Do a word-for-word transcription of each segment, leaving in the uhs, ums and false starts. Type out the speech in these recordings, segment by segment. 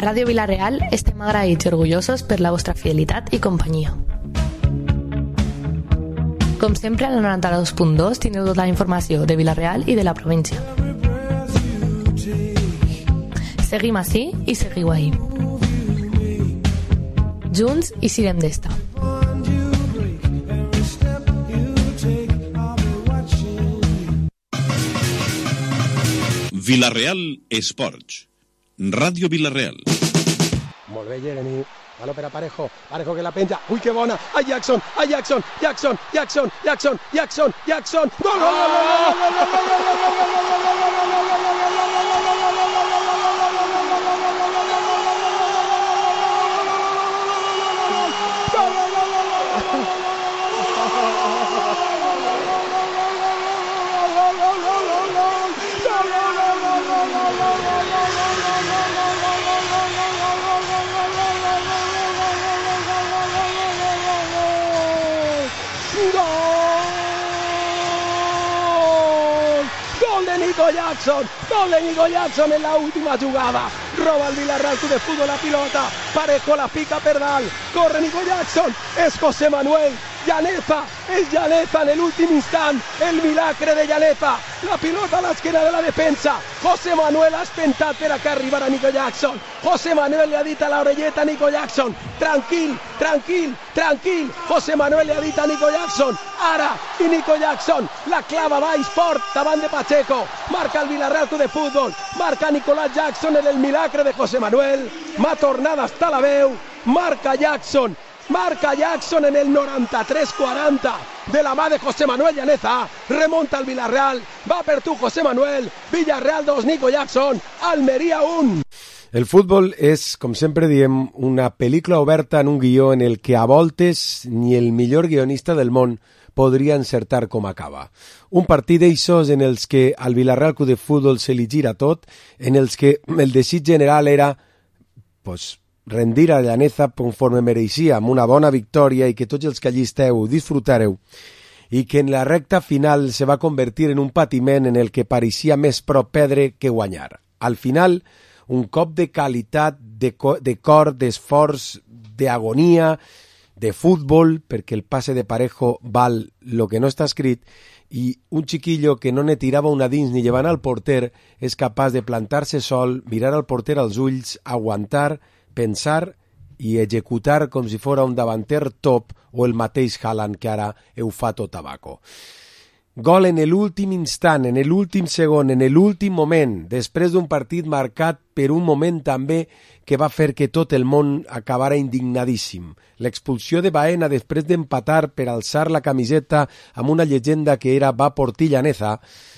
Ràdio Vila-real estem agraïts i orgullosos per la vostra fidelitat i companyia. Com sempre, al noranta-dos punt dos tindreu tota la informació de Vila-real i de la província. Seguim ací i seguiu ahí. Junts i sirem d'esta. Vila-real Esports. Ràdio Vila-real. Molt bé, Jeremy. Baló per a Parejo. Parejo que la penja. Ui, que bona. A Jackson, a Jackson, Jackson, Jackson, Jackson, Jackson, Jackson. Gol, gol, gol, gol, gol, gol, Nico Jackson, gol de Nico Jackson en la última jugada. Roba el Villarreal Club de Fútbol la pilota. Parejo la pica per dalt. Corre Nico Jackson. Es José Manuel Llaneza. Es Llaneza en el último instant. El milagre de Llaneza. La pilota a l'esquena de la defensa. José Manuel ha espentat per acá arribar a Nico Jackson. José Manuel le ha dit a la orelleta a Nico Jackson. Tranquil, tranquil, tranquil. José Manuel le ha dit a Nico Jackson. Ara, i Nico Jackson la clava baix fort davant de Pacheco. Marca el Villarreal Club de Fútbol. Marca Nicolás Jackson en el milagre de José Manuel. M'ha tornat hasta la veu. Marca Jackson. Marca Jackson en el noranta-tres quaranta de la mà de José Manuel Llaneza. Remonta el Villarreal. Va per tu José Manuel. Villarreal dos, Nico Jackson. Almeria un. El futbol és, com sempre diem, una pel·lícula oberta en un guió en el que a voltes ni el millor guionista del món podria encertar com acaba. Un partit d'eixos en els que al Villarreal Club de Futbol se li gira tot, en els que el desig general era pues, rendir a Llaneza conforme mereixia, amb una bona victòria i que tots els que allí esteu disfrutareu, i que en la recta final se va convertir en un patiment en el que pareixia més prop perdre que guanyar. Al final, un cop de qualitat, de, co de cor, d'esforç, d'agonia, de futbol, perquè el passe de Parejo val lo que no està escrit, i un chiquillo que no ne tirava una dins ni llevant al porter és capaç de plantar-se sol, mirar al porter als ulls, aguantar, pensar i executar com si fora un davanter top o el mateix Haaland que ara ho fa tot tabaco. Gol en l'últim instant, en l'últim segon, en l'últim moment, després d'un partit marcat per un moment també que va fer que tot el món acabara indignadíssim. L'expulsió de Baena després d'empatar per alçar la camiseta amb una llegenda que era Va por ti Llaneza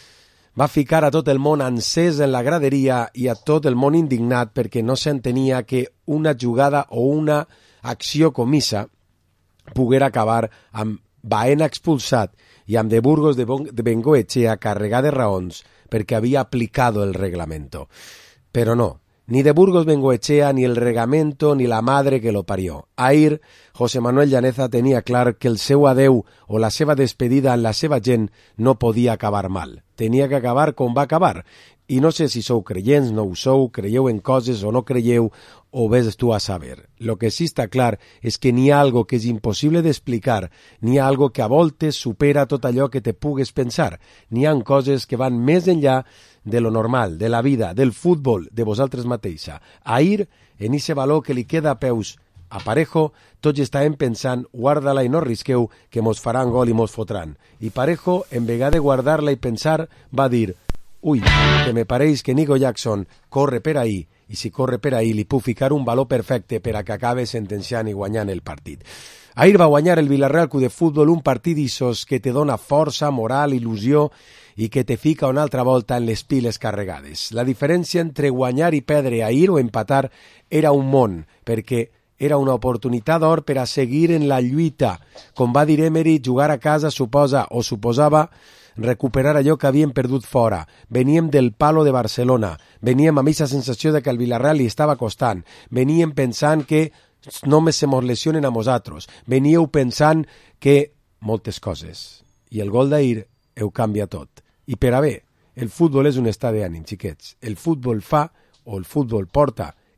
va ficar a tot el món encès en la graderia i a tot el món indignat perquè no s'entenia que una jugada o una acció comissa poguera acabar amb Baena expulsat i amb de Burgos de, bon, de Bengoechea carregat de raons perquè havia aplicado el reglamento. Però no, ni de Burgos Bengoechea, ni el reglamento, ni la madre que lo parió. Ahir, José Manuel Llaneza tenia clar que el seu adeu o la seva despedida en la seva gent no podia acabar mal. Tenia que acabar com va acabar. I no sé si sou creients, no ho sou, creieu en coses o no creieu, o ves tu a saber. Lo que sí està clar és que n'hi ha algo que és impossible d'explicar, n'hi ha algo que a voltes supera tot allò que te pugues pensar. N'hi ha coses que van més enllà de lo normal, de la vida, del futbol, de vosaltres mateixa. Ahir, en ese valor que li queda a peus a Parejo, tots estàvem pensant, guarda-la i no risqueu, que mos faran gol i mos fotran. I Parejo, en vegada de guardar-la i pensar, va dir, ui, que me pareix que Nico Jackson corre per ahí, i si corre per ahí li puc ficar un valor perfecte per a que acabe sentenciant i guanyant el partit. Ahir va guanyar el Villarreal Club de Futbol un partit d'issos que te dona força, moral, il·lusió i que te fica una altra volta en les piles carregades. La diferència entre guanyar i perdre ahir o empatar era un món, perquè era una oportunitat d'or per a seguir en la lluita. Com va dir Emery, jugar a casa suposa o suposava recuperar allò que havíem perdut fora. Veníem del palo de Barcelona, veníem amb aquesta sensació de que el Villarreal li estava costant, veníem pensant que només se mos lesionen a nosaltres, veníeu pensant que moltes coses. I el gol d'ahir ho canvia tot. I per a bé, el futbol és un estat d'ànim, xiquets. El futbol fa, o el futbol porta,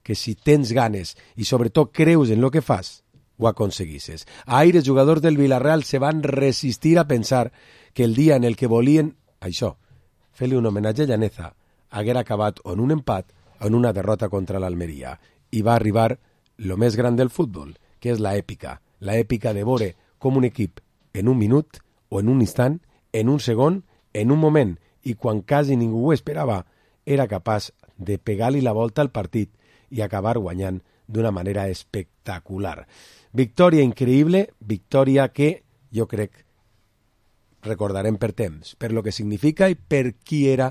que si tens ganes i sobretot creus en lo que fas, ho aconseguisses. Ahir els jugadors del Villarreal se van resistir a pensar que el dia en el que volien, això, fer-li un homenatge a Llaneza, haguera acabat o en un empat o en una derrota contra l'Almeria. I va arribar lo més gran del futbol, que és la èpica, la èpica de veure com un equip en un minut o en un instant, en un segon, en un moment, i quan quasi ningú ho esperava, era capaç de pegar-li la volta al partit i acabar guanyant d'una manera espectacular. Victòria increïble, victòria que jo crec recordarem per temps, per lo que significa i per qui era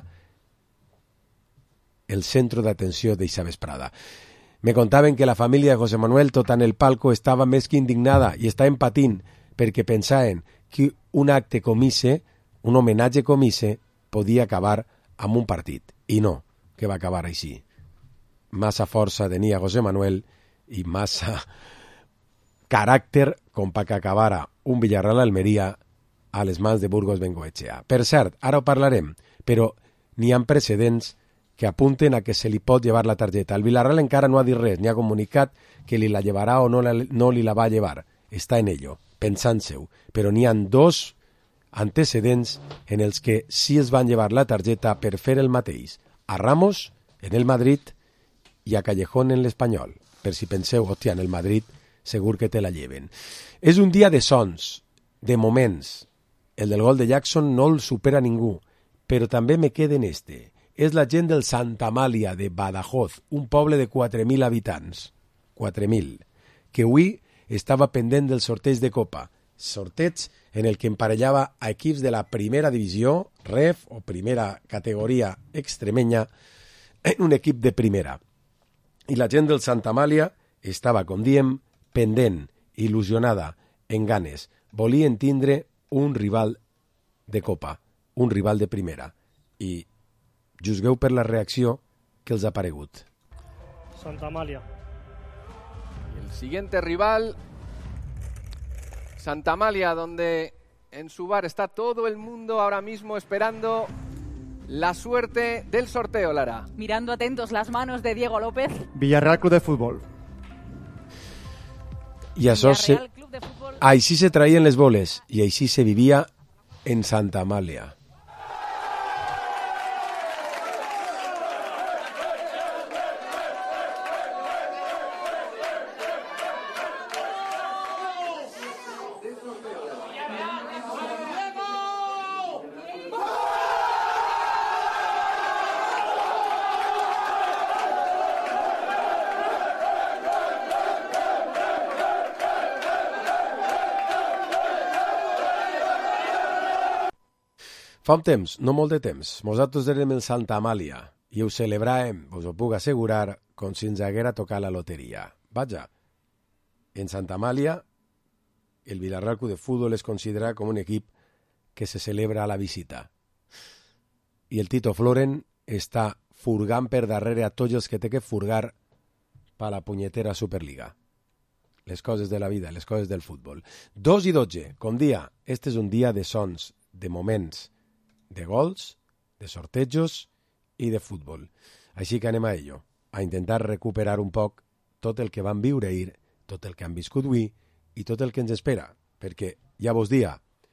el centre d'atenció d'eixa vesprada. Me contaven que la família de José Manuel, tot en el palco, estava més que indignada i estaven patint perquè pensaven que un acte com ese, un homenatge com ese, podia acabar amb un partit. I no, que va acabar així. Massa força tenia José Manuel i massa caràcter com per que acabara un Villarreal-Almeria a les mans de Burgos Bengoetxea. Per cert, ara ho parlarem, però n'hi ha precedents que apunten a que se li pot llevar la targeta. El Villarreal encara no ha dit res, ni ha comunicat que li la llevarà o no, la, no li la va llevar. Està en ello, pensant-seu. Però n'hi ha dos antecedents en els que sí es van llevar la targeta per fer el mateix. A Ramos, en el Madrid, i a Callejón en l'Espanyol. Per si penseu, hòstia, en el Madrid segur que te la lleven. És un dia de sons, de moments. El del gol de Jackson no el supera ningú, però també me queda en este. És la gent del Santa Amàlia de Badajoz, un poble de quatre mil habitants, quatre mil, que avui estava pendent del sorteig de Copa, sorteig en el que emparellava a equips de la primera divisió, ref o primera categoria extremenya, en un equip de primera. I la gent del Santa Amàlia estava, com diem, pendent, il·lusionada, en ganes. Volien tindre un rival de Copa, un rival de primera. I juzgueu per la reacció que els ha paregut. Santa Amalia. El siguiente rival, Santa Amalia, donde en su bar está todo el mundo ahora mismo esperando la suerte del sorteo, Lara. Mirando atentos las manos de Diego López. Villarreal Club de Fútbol. I això se... així se traien les boles i així se vivia en Santa Amàlia. Fa un temps, no molt de temps, nosaltres érem en Santa Amàlia i ho celebràvem, us ho puc assegurar, com si ens haguera tocat la loteria. Vaja, en Santa Amàlia, el Villarreal Club de Fútbol es considera com un equip que se celebra a la visita. I el Tito Floren està furgant per darrere a tots els que té que furgar per la punyetera Superliga. Les coses de la vida, les coses del futbol. Dos i dotze, com dia, este és un dia de sons, de moments, de gols, de sortejos i de futbol. Així que anem a ello, a intentar recuperar un poc tot el que vam viure ahir, tot el que han viscut avui i tot el que ens espera, perquè ja vos dia,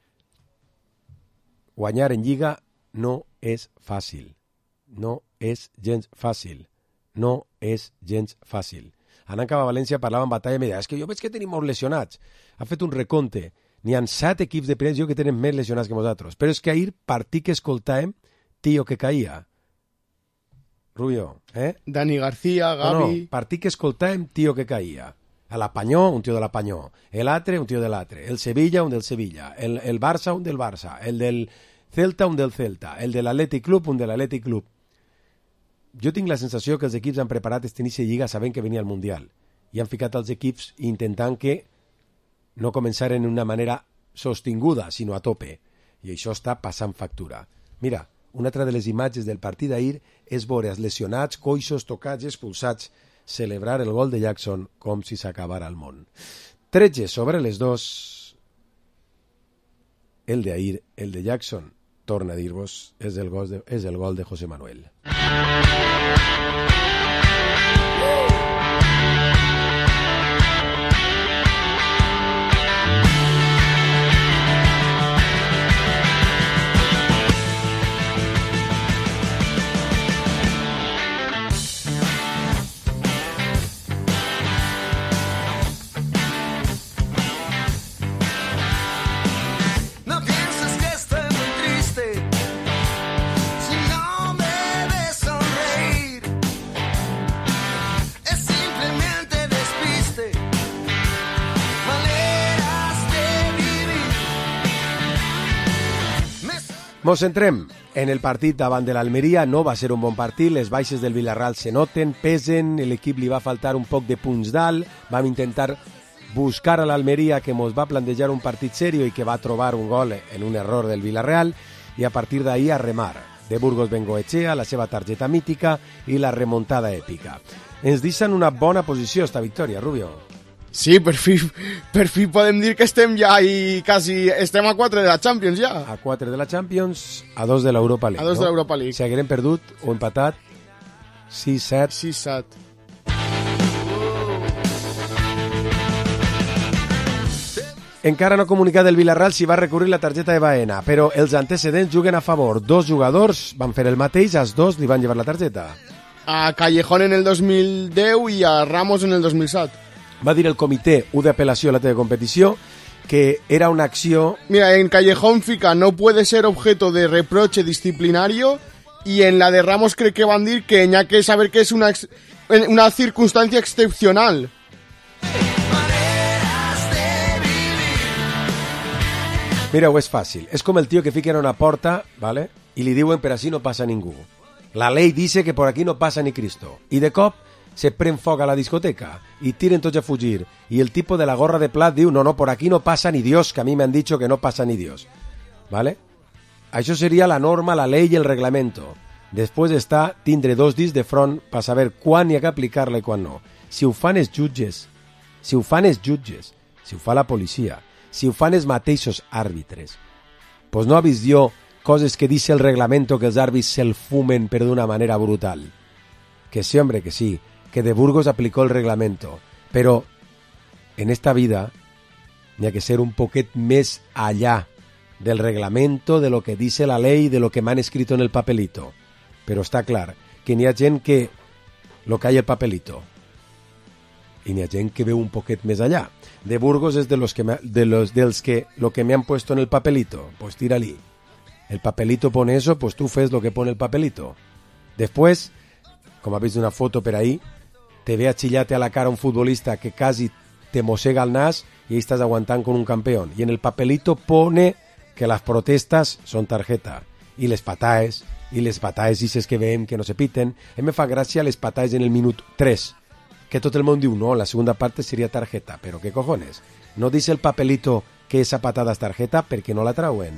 guanyar en Lliga no és fàcil, no és gens fàcil, no és gens fàcil. Anant cap a València parlava en batalla i em deia, és que jo veig que tenim molts lesionats. Ha fet un recompte. N'hi ha set equips de primera divisió que tenen més lesionats que nosaltres. Però és que ahir partit que escoltàvem, tio que caïa. Rubio, eh? Dani García, Gavi... No, no, partit que escoltàvem, tio que caïa. A l'Apanyó, un tio de l'Apanyó. L'altre, un tio de l'altre. El Sevilla, un del Sevilla. El, el Barça, un del Barça. El del Celta, un del Celta. El de l'Atlètic Club, un de l'Atlètic Club. Jo tinc la sensació que els equips han preparat este inici de Lliga sabent que venia el Mundial. I han ficat els equips intentant que no començaren d'una manera sostinguda, sinó a tope. I això està passant factura. Mira, una altra de les imatges del partit d'ahir és veure els lesionats, coixos, tocats i expulsats celebrar el gol de Jackson com si s'acabara el món. tretze sobre les dos. El d'ahir, el de Jackson, torna a dir-vos, és el gol de, és el gol de José Manuel. Mos centrem en el partit davant de l'Almeria. No va ser un bon partit, les baixes del Villarreal se noten, pesen, l'equip li va faltar un poc de punts dalt, vam intentar buscar a l'Almeria, que mos va plantejar un partit serio i que va trobar un gol en un error del Villarreal, i a partir d'ahí a remar. De Burgos Bengoechea, la seva targeta mítica i la remuntada èpica. Ens deixen una bona posició esta victòria, Rubio. Sí, per fi, per fi podem dir que estem ja i quasi estem a quatre de la Champions ja. A quatre de la Champions, a dos de l'Europa League. A dos no? de l'Europa League. Si haguérem perdut o empatat, sis set. sis set. Encara no ha comunicat el Villarreal si va recurrir la targeta de Baena, però els antecedents juguen a favor. Dos jugadors van fer el mateix, els dos li van llevar la targeta. A Callejón en el dos mil deu i a Ramos en el dos mil set. Va dir el comitè u d'apel·lació a la teva competició que era una acció... Mira, en Callejón fica no puede ser objeto de reproche disciplinario y en la de Ramos creo que van a decir que hay que saber que es una, ex, una circunstancia excepcional. Mira-ho, és fàcil. És com el tio que fica en una porta, ¿vale? I li diuen per així no passa ningú. La ley dice que por aquí no pasa ni Cristo. I de cop se pren foc a la discoteca y tiren tots a fugir. Y el tipo de la gorra de plat diu, no, no, por aquí no pasa ni Dios, que a mí me han dicho que no pasa ni Dios. ¿Vale? Això seria la norma, la ley y el reglamento. Després està tindre dos dits de front per saber quan hi ha que aplicar-la i quan no. Si ho fan els jutges, si ho fan els jutges, si ho fa la policia, si ho fan els mateixos àrbitres, pues no ha vist jo coses que dice el reglamento que els àrbits se'l fumen per d'una manera brutal. Que sí, hombre, que sí, que de Burgos aplicó el reglamento, pero en esta vida n'hi ha que ser un poquet més allá del reglamento, de lo que dice la ley, de lo que m'han escrito en el papelito. Pero está clar que n'hi ha gent que lo que hay el papelito y n'hi ha gent que veu un poquet més allá. De Burgos es de los que me, de los dels que lo que me han puesto en el papelito, pues tírali. El papelito pone eso, pues tú fes lo que pone el papelito. Después, como habéis una foto por ahí, te ve a chillarte a la cara un futbolista que casi te mosega el nas y ahí estás aguantando con un campeón. Y en el papelito pone que las protestas son tarjeta. Y les pataes, y les pataes dices que ven que no se piten. A mí me fa gràcia les pataes en el minut tres. Que tot el món diu, no, la segunda parte sería tarjeta. Pero ¿qué cojones? No dice el papelito que esa patada es tarjeta porque no la trauen.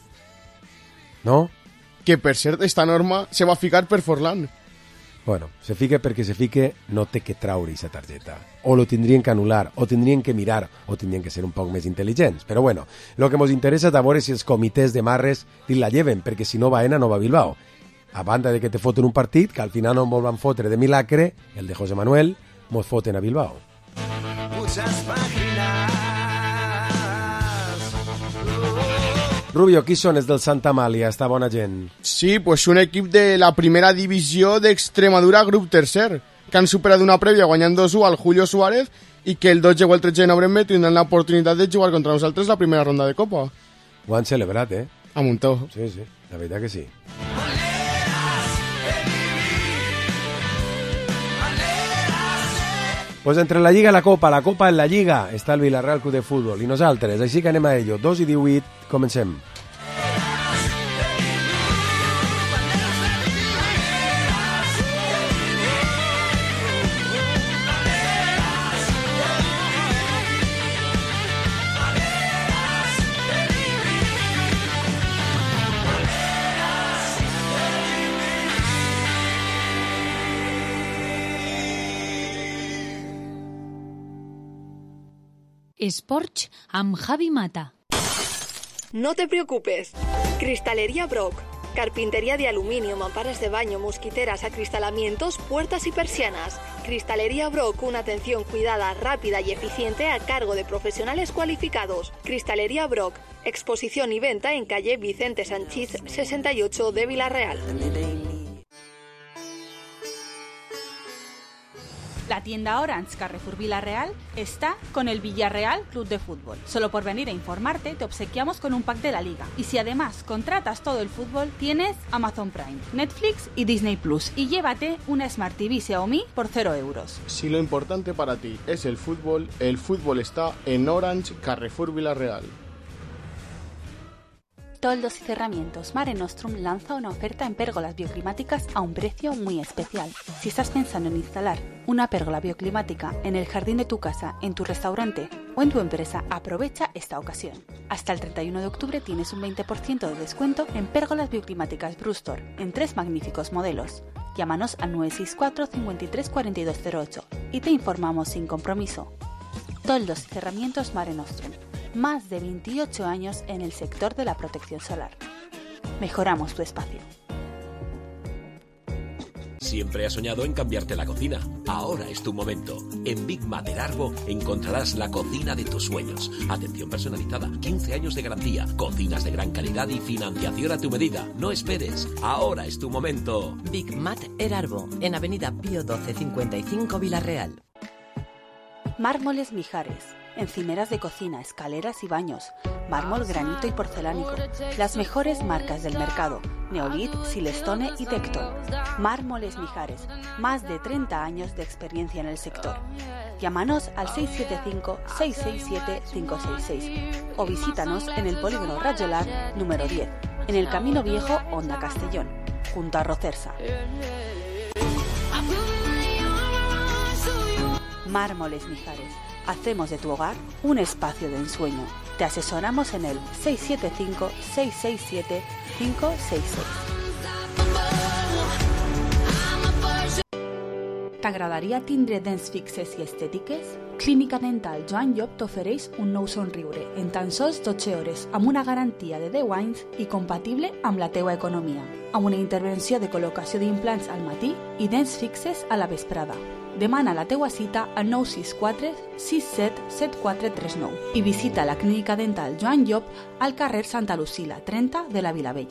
¿No? Que per cert, esta norma se va a ficar per Forlán. Bueno, se fique perquè se fique, no té que traure esa targeta. O lo tindrien que anular, o tindrien que mirar, o tindrien que ser un poc més intel·ligents. Però bueno, lo que ens interessa és veure si els comitès de Marres li la lleven, perquè si no Baena no va a Bilbao. A banda de que te foten un partit, que al final no ens van fotre de milagre, el de José Manuel, mos foten a Bilbao. Muchas páginas. Rubio, qui són els del Santa Amàlia, esta bona gent? Sí, pues un equip de la primera divisió d'Extremadura, grup tercer, que han superat una prèvia guanyant dos u al Julio Suárez i que el dotze o el tretze de novembre tindran l'oportunitat de jugar contra nosaltres la primera ronda de Copa. Ho han celebrat, eh? A muntó. Sí, sí, la veritat que sí. Pues entre la Lliga i la Copa, la Copa en la Lliga, està el Villarreal Club de Futbol i nosaltres, així que anem a ello. dos i divuit, comencem. Esports amb Javi Mata. No te preocupes. Cristalería Brock. Carpintería de aluminio, mamparas de baño, mosquiteras, acristalamientos, puertas y persianas. Cristalería Brock, una atención cuidada, rápida y eficiente a cargo de profesionales cualificados. Cristalería Brock. Exposición y venta en calle Vicente Sanchís sesenta y ocho de Villarreal. La tienda Orange Carrefour Villarreal está con el Villarreal Club de Fútbol. Solo por venir a informarte te obsequiamos con un pack de la Liga. Y si además contratas todo el fútbol, tienes Amazon Prime, Netflix y Disney Plus. Y llévate una Smart T V Xiaomi por cero euros. Si lo importante para ti es el fútbol, el fútbol está en Orange Carrefour Villarreal. Toldos y Cerramientos Mare Nostrum lanza una oferta en pérgolas bioclimáticas a un precio muy especial. Si estás pensando en instalar una pérgola bioclimática en el jardín de tu casa, en tu restaurante o en tu empresa, aprovecha esta ocasión. Hasta el treinta y uno de octubre tienes un veinte por ciento de descuento en pérgolas bioclimáticas Brustor en tres magníficos modelos. Llámanos al nueve seis cuatro, cincuenta y tres, cuarenta y dos cero ocho y te informamos sin compromiso. Toldos y Cerramientos Mare Nostrum. Más de veintiocho años en el sector de la protección solar. Mejoramos tu espacio. Siempre has soñado en cambiarte la cocina. Ahora es tu momento. En Big Mat Erarbo encontrarás la cocina de tus sueños. Atención personalizada, quince años de garantía, cocinas de gran calidad y financiación a tu medida. No esperes. Ahora es tu momento. Big Mat Erarbo, en Avenida Pío doce cincuenta y cinco, Villarreal. Mármoles Mijares. Encimeras de cocina, escaleras y baños, mármol, granito y porcelánico. Las mejores marcas del mercado: Neolit, Silestone y Tecton. Mármoles Mijares, más de treinta años de experiencia en el sector. Llámanos al seis siete cinco, seis seis siete, cinco seis seis o visítanos en el Polígono Rajolar número diez, en el Camino Viejo, Honda Castellón, junto a Rocersa. Mármoles Mijares. Hacemos de tu hogar un espacio de ensueño. Te asesoramos en el seis siete cinco, seis seis siete, cinco seis seis. T'agradaria tindre dents fixes i estètiques? Clínica Dental Joan Llop t'ofereix un nou somriure en tan sols dotze hores amb una garantia de deu anys i compatible amb la teua economia, amb una intervenció de col·locació d'implants al matí i dents fixes a la vesprada. Demana la teua cita al nou sis quatre, sis set, set quatre tres nou i visita la Clínica Dental Joan Llop al carrer Santa Lucila, trenta de la Vilavell.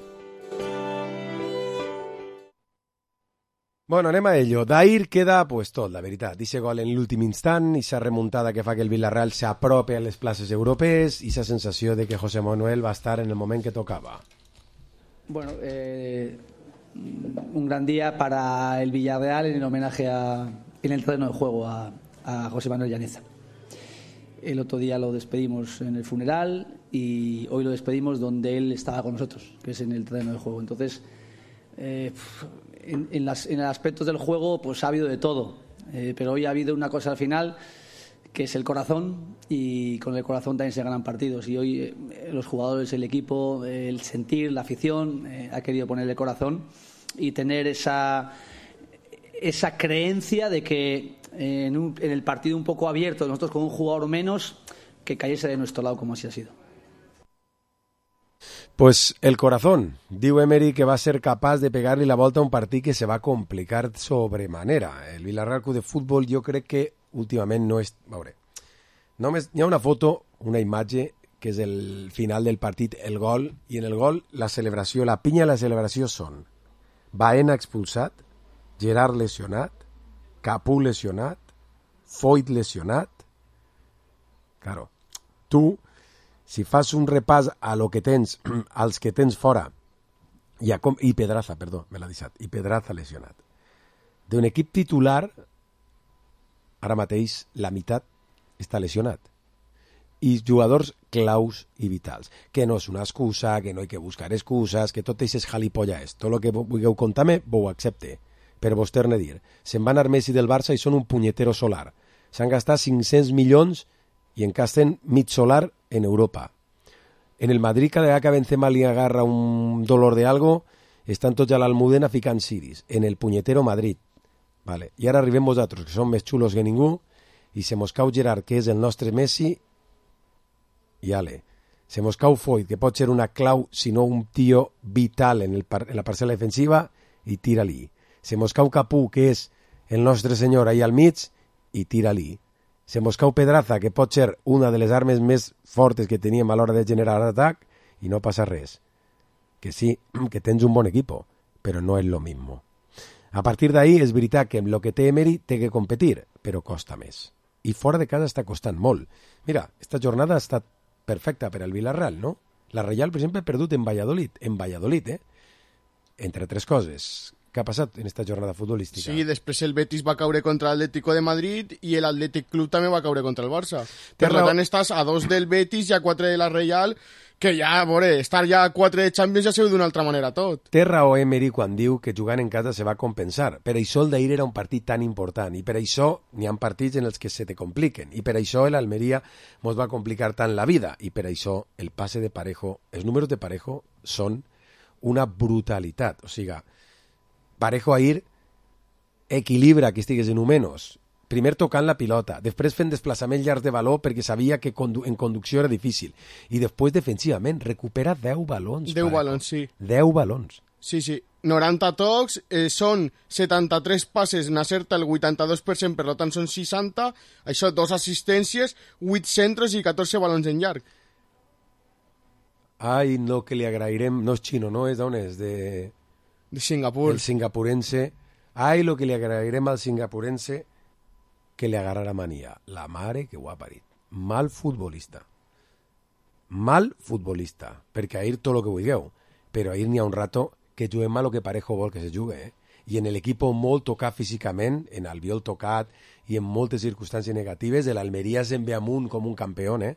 Bueno, anem a ello. D'ahir queda pues tot, la veritat. Dice gol en l'últim instant, i sa remuntada que fa que el Villarreal s'aprope a les places europees i sa sensació de que José Manuel va estar en el moment que tocava. Bueno, eh, un gran día para el Villarreal en el homenaje a, en el terreno de juego a, a José Manuel Llaneza. El otro día lo despedimos en el funeral y hoy lo despedimos donde él estaba con nosotros, que es en el terreno de juego. Entonces, eh, en, en, las, en el aspecto del juego pues ha habido de todo, eh, pero hoy ha habido una cosa al final que es el corazón, y con el corazón también se ganan partidos, y hoy eh, los jugadores, el equipo, eh, el sentir, la afición eh, ha querido ponerle corazón y tener esa, esa creencia de que eh, en, un, en el partido un poco abierto, nosotros con un jugador menos, que cayese de nuestro lado como así ha sido. Pues el corazón. Diu Emery que va ser capaç de pegar-li la volta a un partit que se va complicar sobremanera. El Villarreal Club de Futbol jo crec que últimament no és... A veure, només hi ha una foto, una imatge, que és el final del partit, el gol, i en el gol la celebració, la pinya i la celebració són Baena expulsat, Gerard lesionat, Capú lesionat, Foyt lesionat. Claro, tu, si fas un repàs a lo que tens, als que tens fora, i, a com, i Pedraza, perdó, me l'ha deixat, i Pedraza lesionat, d'un equip titular, ara mateix la meitat està lesionat, i jugadors claus i vitals, que no és una excusa, que no hi ha que buscar excuses, que tot això és jalipollas, és. Tot el que vulgueu contar-me, ho accepte, però vos torne a dir, se'n van anar Messi del Barça i són un punyetero solar, s'han gastat cinc-cents milions i encasten mig solar en Europa. En el Madrid, cada vegada que Benzema li agarra un dolor de algo, estan tots a l'Almudena ficant ciris, en el punyetero Madrid. Vale. I ara arribem vosaltres, que som més xulos que ningú, i se mos cau Gerard, que és el nostre Messi, i ale. Se mos cau Foyt, que pot ser una clau, si no un tio vital en, el par en la parcel·la defensiva, i tira-li. Se mos cau Capú, que és el nostre senyor ahí al mig, i tira-li. Se mos cau Pedraza, que pot ser una de les armes més fortes que teníem a l'hora de generar atac, i no passa res. Que sí, que tens un bon equipo, però no és lo mismo. A partir d'ahí és veritat que amb el que té Emery té que competir, però costa més. I fora de casa està costant molt. Mira, esta jornada ha estat perfecta per al Villarreal, no? La Reial, per exemple, ha perdut en Valladolid, en Valladolid, eh? Entre tres coses. Què ha passat en esta jornada futbolística? Sí, després el Betis va caure contra l'Atlético de Madrid i l'Atlètic Club també va caure contra el Barça. Per Però... tant, estàs a dos del Betis i a quatre de la Real, que ja, a veure, estar ja a quatre de Champions ja se veu d'una altra manera tot. Té raó Emery quan diu que jugant en casa se va compensar. Per això el d'ahir era un partit tan important i per això n'hi ha partits en els que se te compliquen i per això l'Almeria mos va complicar tant la vida i per això el passe de Parejo, els números de Parejo són una brutalitat. O sigui, Parejo ahir equilibra que estigués en menos. Primer tocant la pilota, després fent desplaçaments llargs de baló perquè sabia que condu en conducció era difícil i després defensivament recupera deu balons. deu Parejo. balons, sí. deu balons. Sí, sí. noranta tocs, eh, són setanta-tres passes, n'acerta el vuitanta-dos per cent, per tant són seixanta, això, dos assistències, vuit centres i catorze balons en llarg. Ai, no, que li agrairem, no és xino, no? És d'on és? De... de Singapur. El singapurense. Ai, lo que li agrairem al singapurense que li agarrarà mania. La mare que ho ha parit. Mal futbolista. Mal futbolista. Perquè ahir tot el que vulgueu. Però ahir n'hi ha un rato que juguem a lo que Parejo vol que se jugui, eh? I en l'equip molt tocat físicament, en Albiol tocat i en moltes circumstàncies negatives, l'Almeria se'n ve amunt com un campió, eh?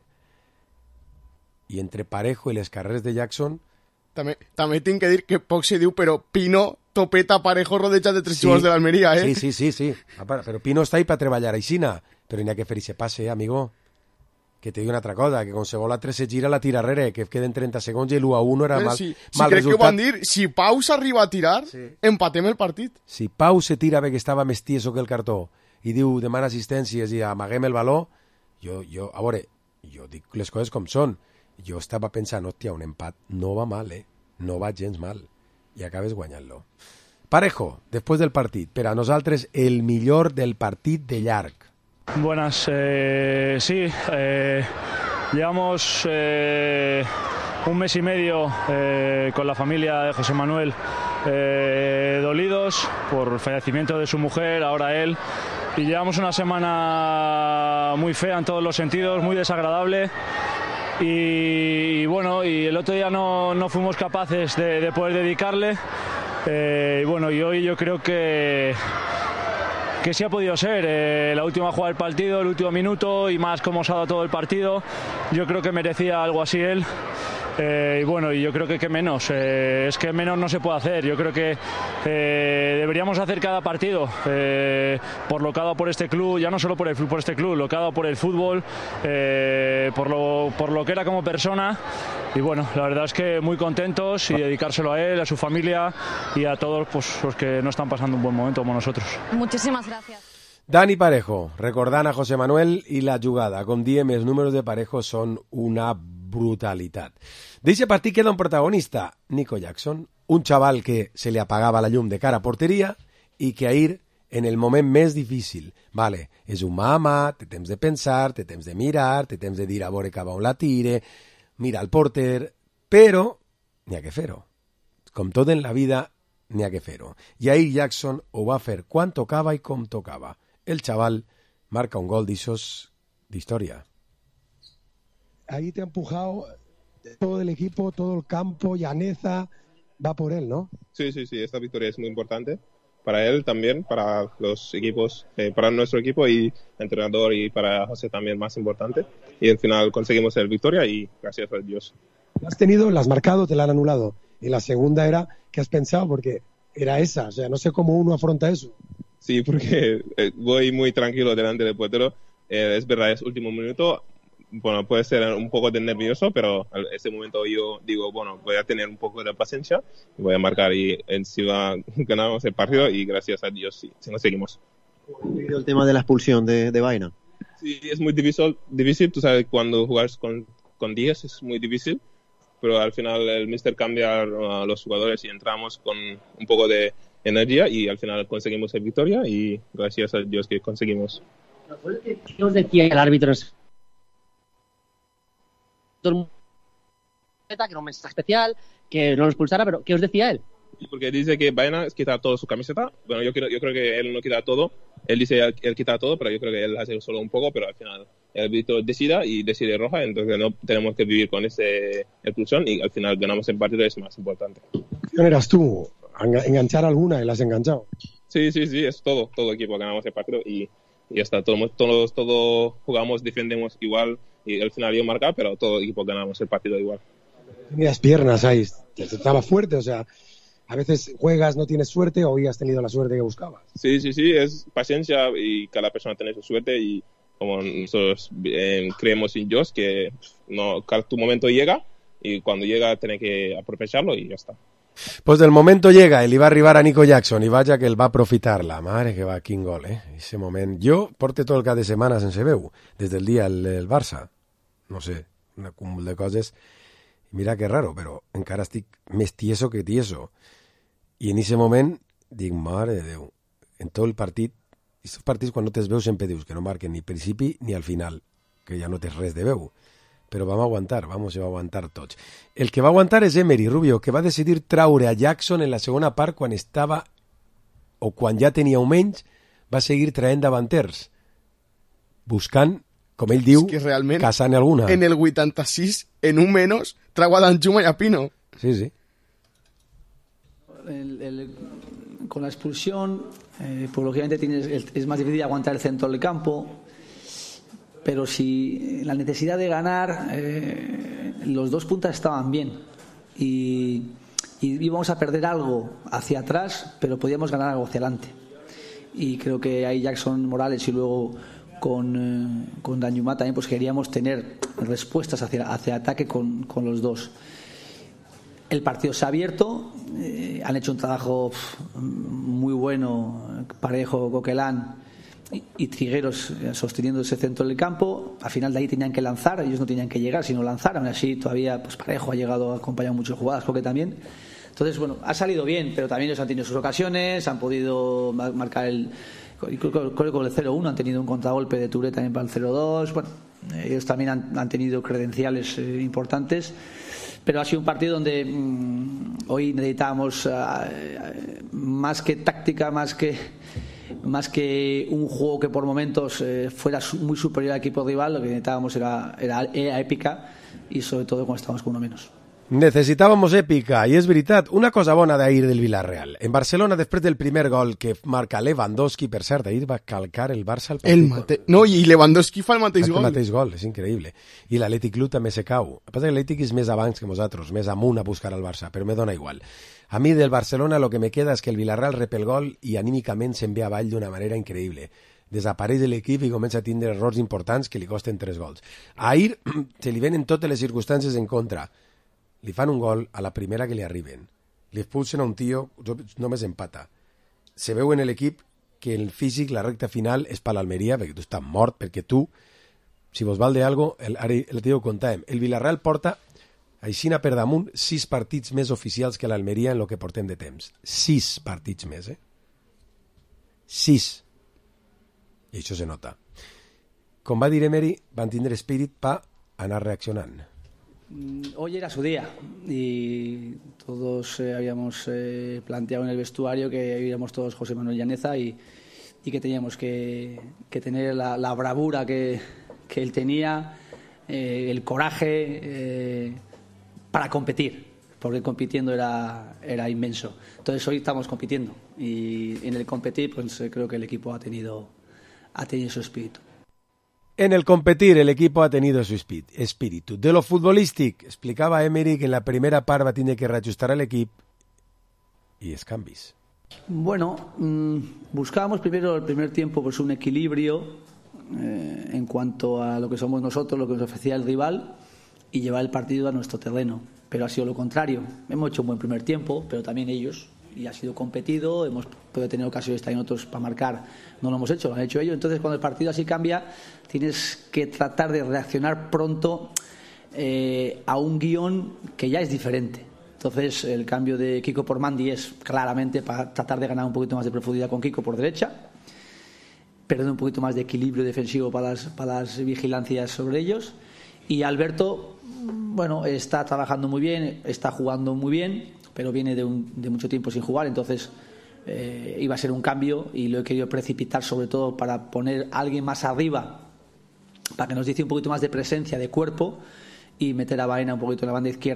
I entre Parejo i les carreres de Jackson... També, també tinc que dir que poc se diu, però Pino topeta Parejo rodejat de tres sí, jugadors de l'Almeria, eh? Sí, sí, sí, sí. Però Pino està ahí per treballar aixina, però n'hi ha que fer i se passe, eh, amigo. Que te digo una altra cosa, que qualsevol altre se gira la tira rere, que queden trenta segons i l'u a u era eh, mal, sí, mal sí, crec resultat. que ho van dir, si Pau s'arriba a tirar, sí. empatem el partit. Si Pau se tira bé que estava més tieso que el cartó i diu demana assistències i amaguem el baló, jo, jo, a veure, jo dic les coses com són. Jo estava pensant, hòstia, un empat no va mal, eh? No va gens mal. I acabes guanyant-lo. Parejo, després del partit, per a nosaltres el millor del partit de llarg. Buenas, eh, sí, eh, llevamos eh, un mes y medio eh, con la familia de José Manuel eh, dolidos por el fallecimiento de su mujer, ahora él, y llevamos una semana muy fea en todos los sentidos, muy desagradable. Y, y bueno, y el otro día no, no fuimos capaces de, de poder dedicarle eh, y bueno, y hoy yo creo que que sí ha podido ser eh, la última jugada del partido, el último minuto y más como se ha dado todo el partido. Yo creo que merecía algo así él. Eh, y bueno, y yo creo que, que menos, eh, es que menos no se puede hacer. Yo creo que eh, deberíamos hacer cada partido eh, por lo que ha dado por este club, ya no solo por, el, por este club, lo que ha dado por el fútbol, eh, por, lo, por lo que era como persona. Y bueno, la verdad es que muy contentos y dedicárselo a él, a su familia y a todos pues, los que no están pasando un buen momento como nosotros. Muchísimas gracias. Dani Parejo, recordant a José Manuel i la jugada. Com diem, els números de Parejo són una brutalitat. D'eixe partit queda un protagonista, Nico Jackson, un xaval que se li apagava la llum de cara a porteria i que ahir, en el moment més difícil, vale, és un mama, té temps de pensar, té temps de mirar, té temps de dir a veure cap a on la tire, mira el porter, però n'hi ha que fer-ho. Com tot en la vida, n'hi ha que fer-ho. I ahir Jackson ho va fer quan tocava i com tocava. El chaval marca un gol de esos de historia. Ahí te ha empujado todo el equipo, todo el campo, Llaneza va por él, ¿no? Sí, sí, sí, esta victoria es muy importante para él también, para los equipos, eh, para nuestro equipo y el entrenador y para José también más importante. Y al final conseguimos la victoria y gracias a Dios. La has tenido, la has marcado, te la han anulado. Y la segunda era, ¿qué has pensado? Porque era esa, o sea, no sé cómo uno afronta eso. Sí, porque eh, voy muy tranquilo delante del portero. Eh, es verdad, es último minuto. Bueno, puede ser un poco de nervioso, pero en ese momento yo digo, bueno, voy a tener un poco de paciencia y voy a marcar y encima ganamos el partido y gracias a Dios sí, sí nos seguimos. El tema de la expulsión de, de Vaina. Sí, es muy difícil, difícil. Tú sabes, cuando jugas con, con diez es muy difícil, pero al final el míster cambia a los jugadores y entramos con un poco de energía y al final conseguimos la victoria y gracias a Dios que conseguimos. ¿Qué os decía el árbitro? Que era un mensaje especial, que no lo expulsara, pero ¿qué os decía él? Porque dice que Vaina quita toda su camiseta. Bueno, yo creo, yo creo que él no quita todo. Él dice él, él quita todo, pero yo creo que él hace solo un poco, pero al final el árbitro decida y decide roja, entonces no tenemos que vivir con esa expulsión y al final ganamos el partido, es más importante. ¿Quién eras tú? enganchar alguna y la has enganchado. Sí, sí, sí, es todo, todo equipo ganamos el partido y, y ya está, todos, todos, todos jugamos, defendemos igual y al final yo marcar, pero todo equipo ganamos el partido igual. Tenías piernas ahí, estaba fuerte, o sea, a veces juegas, no tienes suerte, o hoy has tenido la suerte que buscabas. Sí, sí, sí, es paciencia y cada persona tiene su suerte y como nosotros eh, creemos en Dios que no, cada tu momento llega y cuando llega tienes que aprovecharlo y ya está. Pues del momento llega, el va a arribar a Nico Jackson i vaja que el va aprofitar la mare que va, quin gol, eh? Ese moment. Jo porto tot el cap de setmana sense veu, des del dia el, el Barça. No sé, un acúmul de coses. Mira que raro, però encara estic més tieso que tieso. I en ese moment dic, mare de Déu, en tot el partit, i aquests partits quan no tens veu sempre dius que no marquen ni al principi ni al final, que ja no tens res de veu. Però vam aguantar, vamos, se va aguantar tots. El que va aguantar és Emery, Rubio, que va decidir traure a Jackson en la segona part quan estava, o quan ja tenia un menys, va seguir traient davanters, buscant, com ell diu, es que realment, casant alguna. En el vuitanta-sis, en un menos, trau a Danjuma y a Pino. Sí, sí. El, el, con la expulsión, eh, pues lógicamente tienes, es más difícil aguantar el centro del campo. Pero si la necesidad de ganar, eh, los dos puntas estaban bien y, y íbamos a perder algo hacia atrás, pero podíamos ganar algo hacia adelante. Y creo que ahí Jackson Morales y luego con, eh, con Danjuma también pues queríamos tener respuestas hacia, hacia ataque con, con los dos. El partido se ha abierto, eh, han hecho un trabajo pff, muy bueno, Parejo, Coquelin y Trigueros sosteniendo ese centro del campo. Al final de ahí tenían que lanzar, ellos no tenían que llegar, sino lanzar. Aún así todavía pues Parejo ha llegado a acompañar muchas jugadas, creo que también. Entonces, bueno, ha salido bien, pero también ellos han tenido sus ocasiones, han podido marcar el, creo que con el cero uno han tenido un contragolpe de Touré también para el cero dos. Bueno, ellos también han, han tenido credenciales eh, importantes, pero ha sido un partido donde mmm, hoy necesitábamos uh, más que táctica, más que más que un juego que por momentos eh, fuera muy superior al equipo rival. Lo que necesitábamos era, era, era épica y sobre todo cuando estábamos con uno menos. Necessitábamos èpica, i és veritat, una cosa bona d'ahir del Villarreal. En Barcelona, després del primer gol que marca Lewandowski, per cert, ahir va calcar el Barça al partit. El mate... No, i Lewandowski fa el mateix gol. El mateix gol, és increïble. I l'Atlètic Club també se cau. El que passa que l'Atlètic és més abans que nosaltres, més amunt a buscar al Barça, però me dona igual. A mi del Barcelona lo que me queda és que el Villarreal rep el gol i anímicament se'n ve avall d'una manera increïble. Desapareix de l'equip i comença a tindre errors importants que li costen tres gols. Ahir se li venen totes les circumstàncies en contra. Li fan un gol a la primera que li arriben. Li expulsen a un tio, només empata. Se veu en l'equip que el físic, la recta final, és per l'Almeria, perquè tu estàs mort, perquè tu, si vos val de algo, el, ara el tio contàvem. El Villarreal porta, aixina per damunt, sis partits més oficials que l'Almeria en el que portem de temps. Sis partits més, eh? Sis. I això se nota. Com va dir Emery, van tindre espírit per anar reaccionant. Hoy era su día y todos eh, habíamos eh, planteado en el vestuario que íbamos todos José Manuel Llaneza y, y que teníamos que, que tener la, la bravura que, que él tenía, eh, el coraje eh, para competir, porque compitiendo era, era inmenso. Entonces hoy estamos compitiendo y en el competir pues creo que el equipo ha tenido, ha tenido su espíritu. En el competir, el equipo ha tenido su espíritu. De lo futbolístic, explicaba Emery que en la primera part va tener que reajustar al equipo y es canvis. Bueno, mmm, buscábamos primero el primer tiempo pues un equilibrio eh, en cuanto a lo que somos nosotros, lo que nos ofrecía el rival y llevar el partido a nuestro terreno. Pero ha sido lo contrario. Hemos hecho un buen primer tiempo, pero también ellos, y ha sido competido, hemos podido tener ocasiones también otros para marcar, no lo hemos hecho, lo han hecho ellos. Entonces cuando el partido así cambia tienes que tratar de reaccionar pronto eh, a un guión que ya es diferente. Entonces el cambio de Kiko por Mandy es claramente para tratar de ganar un poquito más de profundidad con Kiko por derecha, perder un poquito más de equilibrio defensivo para las, para las vigilancias sobre ellos, y Alberto, bueno, está trabajando muy bien, está jugando muy bien, pero viene de, un, de mucho tiempo sin jugar, entonces eh, iba a ser un cambio y lo he querido precipitar sobre todo para poner a alguien más arriba, para que nos dice un poquito más de presencia, de cuerpo, y meter a Baena un poquito en la banda izquierda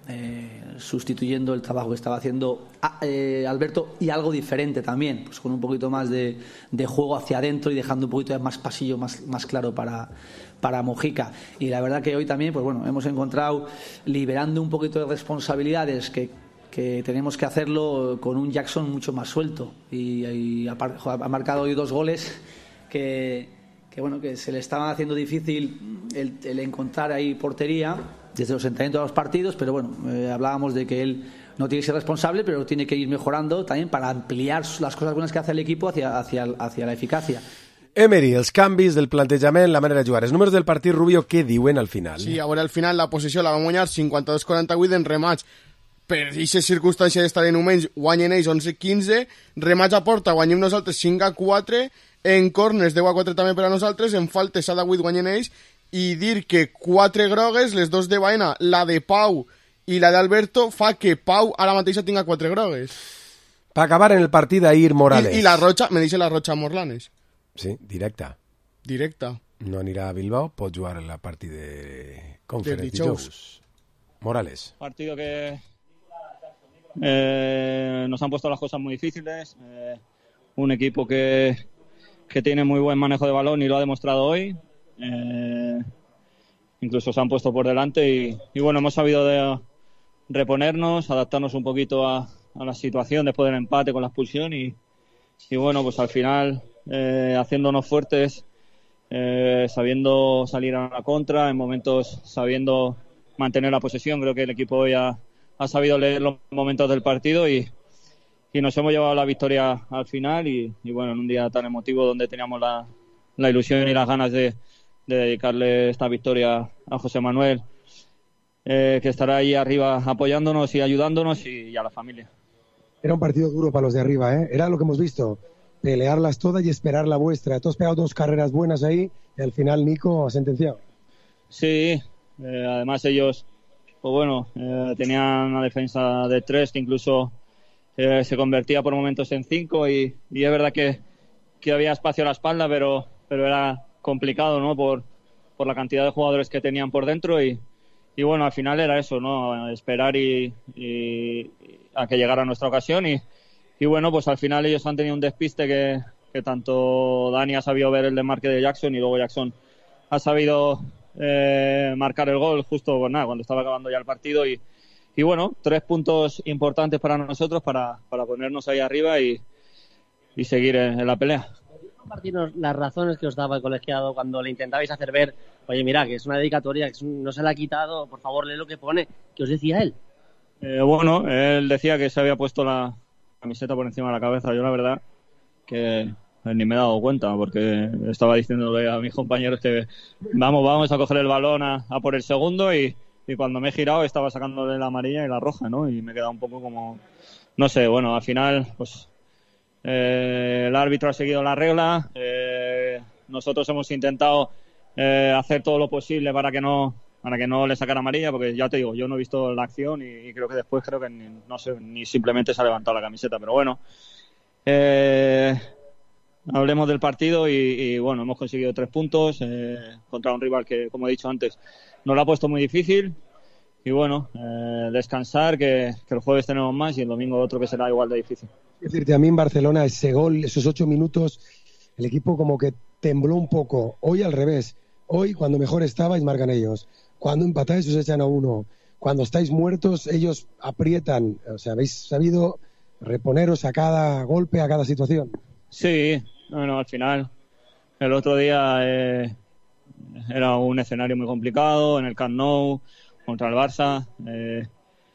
eh, sustituyendo el trabajo que estaba haciendo eh, Alberto, y algo diferente también, pues con un poquito más de, de juego hacia adentro y dejando un poquito de más pasillo más, más claro para, para Mojica. Y la verdad que hoy también, pues bueno, hemos encontrado, liberando un poquito de responsabilidades que, que tenemos que hacerlo con un Jackson mucho más suelto, y, y ha, ha marcado hoy dos goles que, que bueno, que se le estaba haciendo difícil el, el encontrar ahí portería desde los entrenamientos de los partidos, pero bueno, eh, hablábamos de que él no tiene que ser responsable, pero tiene que ir mejorando también para ampliar las cosas buenas que hace el equipo hacia, hacia, hacia la eficacia. Emery, els canvis del plantejament, la manera de jugar. Els números del partit, Rubio, què diuen al final? Sí, a veure, al final la possessió la van guanyar cinquanta-dos a quaranta-vuit en remats. Per aquesta circumstància d'estar en humans, guanyen ells onze a quinze, remats a porta, guanyem nosaltres cinc a quatre, en corners deu a quatre també per a nosaltres, en faltes set a vuit guanyen ells, i dir que quatre grogues, les dos de Baena, la de Pau i la d'Alberto, fa que Pau ara mateix tinga quatre grogues. Per acabar en el partit d'ahir, Morales. I, i la Rocha, me dice la Rocha Morlanes. Sí, directa. Directa. No anirà a Bilbao, pot jugar en la partit de Conference dijous. Morales. Partido que eh, nos han puesto las cosas muy difíciles. Eh, un equipo que, que tiene muy buen manejo de balón y lo ha demostrado hoy. Eh, incluso se han puesto por delante y, y bueno, hemos sabido de reponernos, adaptarnos un poquito a, a la situación después del empate con la expulsión y, y bueno, pues al final... Eh, haciéndonos fuertes, eh, sabiendo salir a la contra, en momentos sabiendo mantener la posesión. Creo que el equipo hoy ha, ha sabido leer los momentos del partido y, y nos hemos llevado la victoria al final y, y bueno, en un día tan emotivo donde teníamos la, la ilusión y las ganas de, de dedicarle esta victoria a José Manuel, eh, que estará ahí arriba apoyándonos y ayudándonos, y, y a la familia. Era un partido duro para los de arriba, ¿eh? Era lo que hemos visto. Pelearlas todas y esperar la vuestra. Tú has pegado dos carreras buenas ahí y al final Nico ha sentenciado. Sí, eh, además ellos, pues bueno, eh, tenían una defensa de tres que incluso eh, se convertía por momentos en cinco y, y es verdad que, que había espacio a la espalda, pero, pero era complicado, ¿no? Por, por la cantidad de jugadores que tenían por dentro y, y bueno, al final era eso, ¿no? Esperar y, y a que llegara nuestra ocasión y Y bueno, pues al final ellos han tenido un despiste que, que tanto Dani ha sabido ver el desmarque de Jackson y luego Jackson ha sabido eh, marcar el gol justo pues nada, cuando estaba acabando ya el partido. Y, y bueno, tres puntos importantes para nosotros para, para ponernos ahí arriba y, y seguir en, en la pelea. Compartirnos las razones que os daba el colegiado cuando le intentabais hacer ver, oye, mira, que es una dedicatoria, que es un, no se la ha quitado, por favor, lee lo que pone. ¿Qué os decía él? Eh, bueno, él decía que se había puesto la camiseta por encima de la cabeza. Yo la verdad que ni me he dado cuenta porque estaba diciéndole a mis compañeros que vamos, vamos a coger el balón a, a por el segundo y, y cuando me he girado estaba sacándole la amarilla y la roja, ¿no? Y me he quedado un poco como, no sé, bueno, al final pues eh, el árbitro ha seguido la regla, eh, nosotros hemos intentado eh, hacer todo lo posible para que no para que no le sacara amarilla, porque ya te digo, yo no he visto la acción y, y creo que después creo que ni, no sé, ni simplemente se ha levantado la camiseta, pero bueno, eh, hablemos del partido y, y bueno, hemos conseguido tres puntos eh, contra un rival que, como he dicho antes, nos lo ha puesto muy difícil y bueno, eh, descansar, que, que el jueves tenemos más y el domingo otro que será igual de difícil. Es decirte, a mí en Barcelona ese gol, esos ocho minutos, el equipo como que tembló un poco. Hoy al revés, hoy cuando mejor estabais marcan ellos. Cuando empatáis os echan a uno. Cuando estáis muertos ellos aprietan. O sea, habéis sabido reponeros a cada golpe, a cada situación. Sí, bueno, al final el otro día eh, era un escenario muy complicado en el Camp Nou contra el Barça. Eh,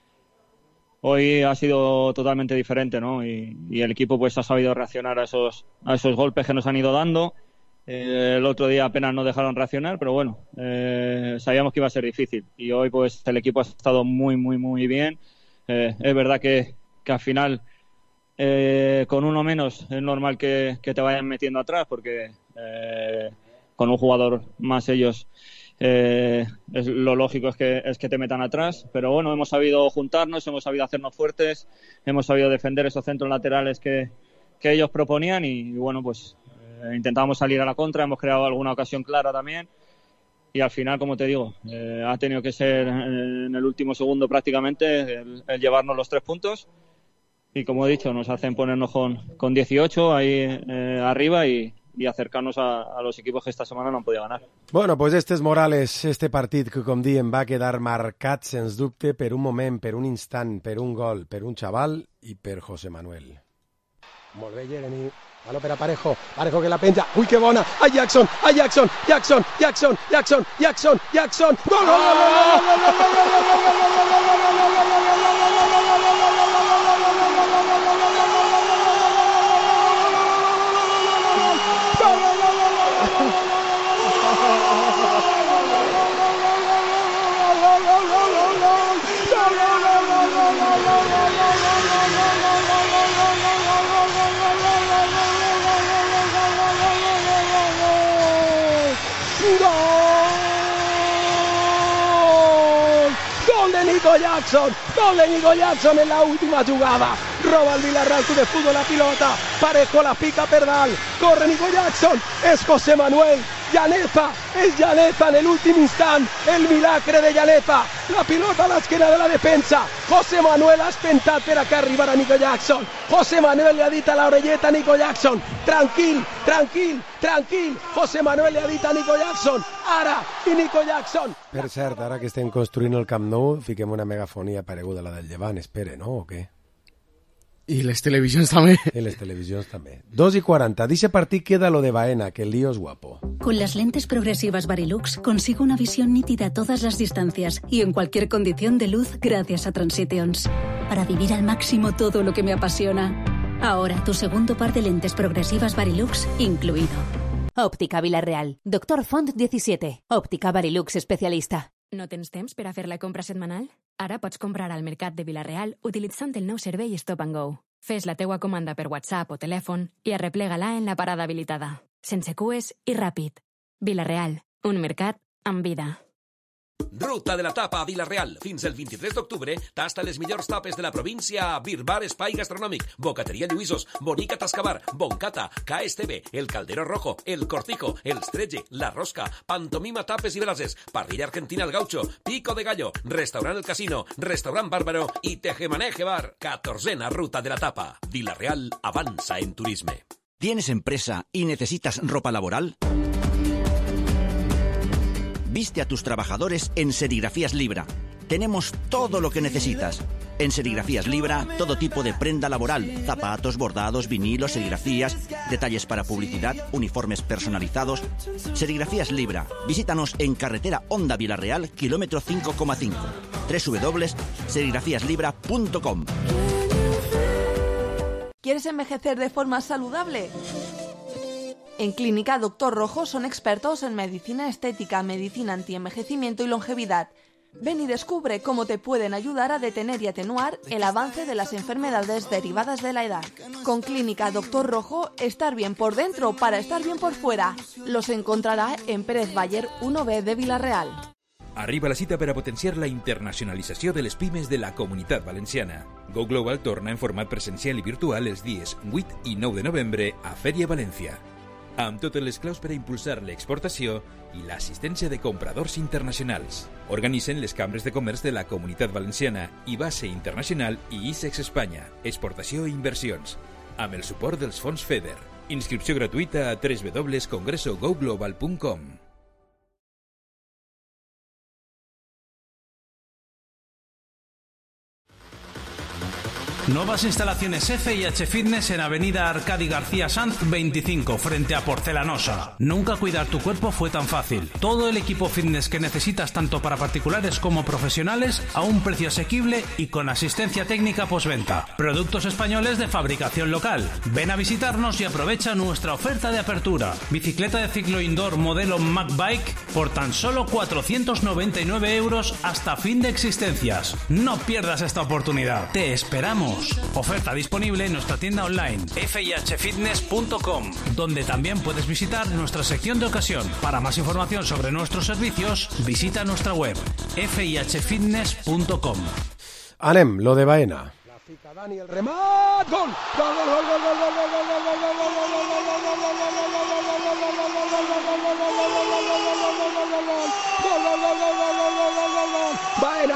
hoy ha sido totalmente diferente, ¿no? Y, y el equipo pues ha sabido reaccionar a esos a esos golpes que nos han ido dando. Eh, el otro día apenas nos dejaron reaccionar, pero bueno, eh, sabíamos que iba a ser difícil y hoy pues el equipo ha estado muy, muy, muy bien. Eh, es verdad que, que al final eh, con uno menos es normal que, que te vayan metiendo atrás porque eh, con un jugador más ellos eh, es, lo lógico es que, es que te metan atrás, pero bueno, hemos sabido juntarnos, hemos sabido hacernos fuertes, hemos sabido defender esos centros laterales que, que ellos proponían y, y bueno, pues Eh, intentábamos salir a la contra, hemos creado alguna ocasión clara también y al final, como te digo, eh, ha tenido que ser en el último segundo prácticamente el, el llevarnos los tres puntos. Y como he dicho, nos hacen ponernos con, con dieciocho ahí eh, arriba y, y acercarnos a, a los equipos que esta semana no han podido ganar. Bueno, pues este és Morales, este partit que, com diem, va quedar marcat, sens dubte, per un moment, per un instant, per un gol, per un xaval i per José Manuel. Molt bé, Jeremy. Baló per a Parejo. Parejo que la penja. Ui, que bona. A Jackson, a Jackson, Jackson, Jackson, Jackson, Jackson, Jackson. Gol, gol, gol, gol, gol, gol, gol, Nico Jackson, gol de Nico Jackson en la última jugada. Roba el Villarreal Club de Fútbol la pilota. Parejo la pica Perdal. Corre Nico Jackson. Es José Manuel. Llaneza. Es Llaneza en el último instante. El milagre de Llaneza. La pilota a la esquina de la defensa. José Manuel ha espentat per acá arribar a Nico Jackson. José Manuel le ha dit a la orelleta a Nico Jackson. Tranquil, tranquil, tranquil. José Manuel le ha dit a Nico Jackson. Ara i Nico Jackson. Per cert, ara que estem construint el Camp Nou, fiquem una megafonia pareguda a la del Llevant, espere, no? O què? I les televisions també. I les televisions també. dos y cuarenta. Dice partit queda lo de Baena, que el lío es guapo. Con las lentes progresivas Varilux consigo una visión nítida a todas las distancias y en cualquier condición de luz gracias a Transitions. Para vivir al máximo todo lo que me apasiona. Ahora tu segundo par de lentes progresivas Varilux incluido. Òptica Vila-real. Doctor Font diecisiete. Òptica Varilux especialista. No tens temps per a fer la compra setmanal? Ara pots comprar al Mercat de Vila-real utilitzant el nou servei Stop and Go. Fes la teua comanda per WhatsApp o telèfon i arreplega-la en la parada habilitada. Sense cues i ràpid. Vila-real, un mercat amb vida. Ruta de la Tapa a Vila-real. Fins el vint-i-tres d'octubre tasta les millors tapes de la província a Bir Bar Espai Gastronòmic, Bocateria Lluïsos, Bonica Tascabar, Boncata, K S T V, El Caldero Rojo, El Cortijo, El Stretge, La Rosca, Pantomima Tapes i Brases, Parrilla Argentina El Gaucho, Pico de Gallo, Restaurant El Casino, Restaurant Bárbaro i Tejemaneje Bar. catorzena Ruta de la Tapa. Vila-real avanza en turisme. ¿Tienes empresa y necesitas ropa laboral? Viste a tus trabajadores en Serigrafías Libra. Tenemos todo lo que necesitas. En Serigrafías Libra, todo tipo de prenda laboral, zapatos, bordados, vinilos, serigrafías, detalles para publicidad, uniformes personalizados. Serigrafías Libra. Visítanos en carretera Honda Vila-real, kilómetro cinco coma cinco. doble u doble u doble u punto serigrafías libra punto com. ¿Quieres envejecer de forma saludable? En Clínica Doctor Rojo son expertos en medicina estética, medicina antienvejecimiento y longevidad. Ven y descubre cómo te pueden ayudar a detener y atenuar el avance de las enfermedades derivadas de la edad. Con Clínica Doctor Rojo, estar bien por dentro para estar bien por fuera. Los encontrará en Pérez Bayer uno B de Vila-real. Arriba la cita per a potenciar la internacionalització de les pimes de la Comunitat Valenciana. Go Global torna en format presencial i virtual els dies vuit i nou de novembre a Fèria València, amb totes les claus per a impulsar l'exportació i l'assistència de compradors internacionals. Organitzen les cambres de comerç de la Comunitat Valenciana i Base Internacional i ISEX Espanya, exportació i inversions, amb el suport dels fons FEDER. Inscripció gratuïta a doble u doble u doble u punt congreso go global punt com. Nuevas instalaciones F y H Fitness en Avenida Arcadi García Sanz veinticinco, frente a Porcelanosa. Nunca cuidar tu cuerpo fue tan fácil. Todo el equipo fitness que necesitas tanto para particulares como profesionales a un precio asequible y con asistencia técnica postventa. Productos españoles de fabricación local. Ven a visitarnos y aprovecha nuestra oferta de apertura. Bicicleta de ciclo indoor modelo MacBike por tan solo cuatrocientos noventa y nueve euros hasta fin de existencias. No pierdas esta oportunidad. Te esperamos. Oferta disponible en nuestra tienda online f i h fitness punto com, donde también puedes visitar nuestra sección de ocasión. Para más información sobre nuestros servicios, visita nuestra web f i h fitness punto com. Anem, lo de Baena. La fica Dani, el remat, gol, gol, gol, gol, gol, gol, gol, gol, gol, gol, gol, gol, gol,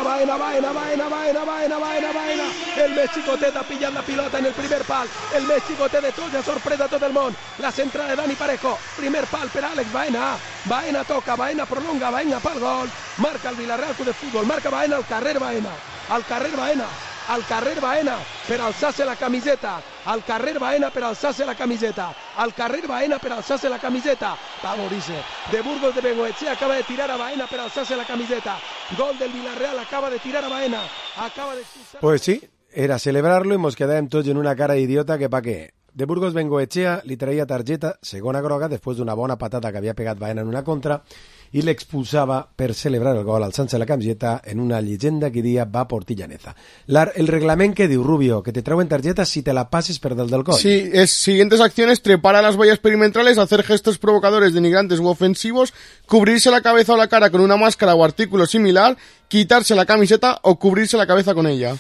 Baena, Baena, Baena, Baena, Baena, Baena, Baena. El més xicotet ha pillat la pilota en el primer pal. El més xicotet de tots, ja sorpresa a tot el món. La centrada de Dani Parejo. Primer pal per Àlex Baena. Baena toca, Baena prolonga, Baena pel gol. Marca el Villarreal Club de Futbol. Marca Baena al carrer Baena. Al carrer Baena. Al carrer Baena per alçar-se la camiseta. Al carrer Baena per alçar-se la camiseta. Al carrer Baena per alçar-se la camiseta. Va morir-se. De Burgos de Bengoetxea acaba de tirar a Baena per alçar-se la camiseta. Gol del Villarreal, acaba de tirar a Baena. Acaba de expulsar... Pues sí, era celebrarlo i mos quedàvem tots en una cara idiota que pa què. De Burgos Bengoetxea li traia targeta, segona groga, després d'una bona patata que havia pegat Baena en una contra, i l'expulsava per celebrar el gol alçant-se la camiseta en una llegenda que dia va por Llaneza. La, el reglament que diu, Rubio, que te trauen tarjeta si te la pases per del del coll. Sí, es siguientes acciones: trepar a las vallas perimetrales, hacer gestos provocadores, denigrantes u ofensivos, cubrirse la cabeza o la cara con una máscara o artículo similar, quitarse la camiseta o cubrirse la cabeza con ella.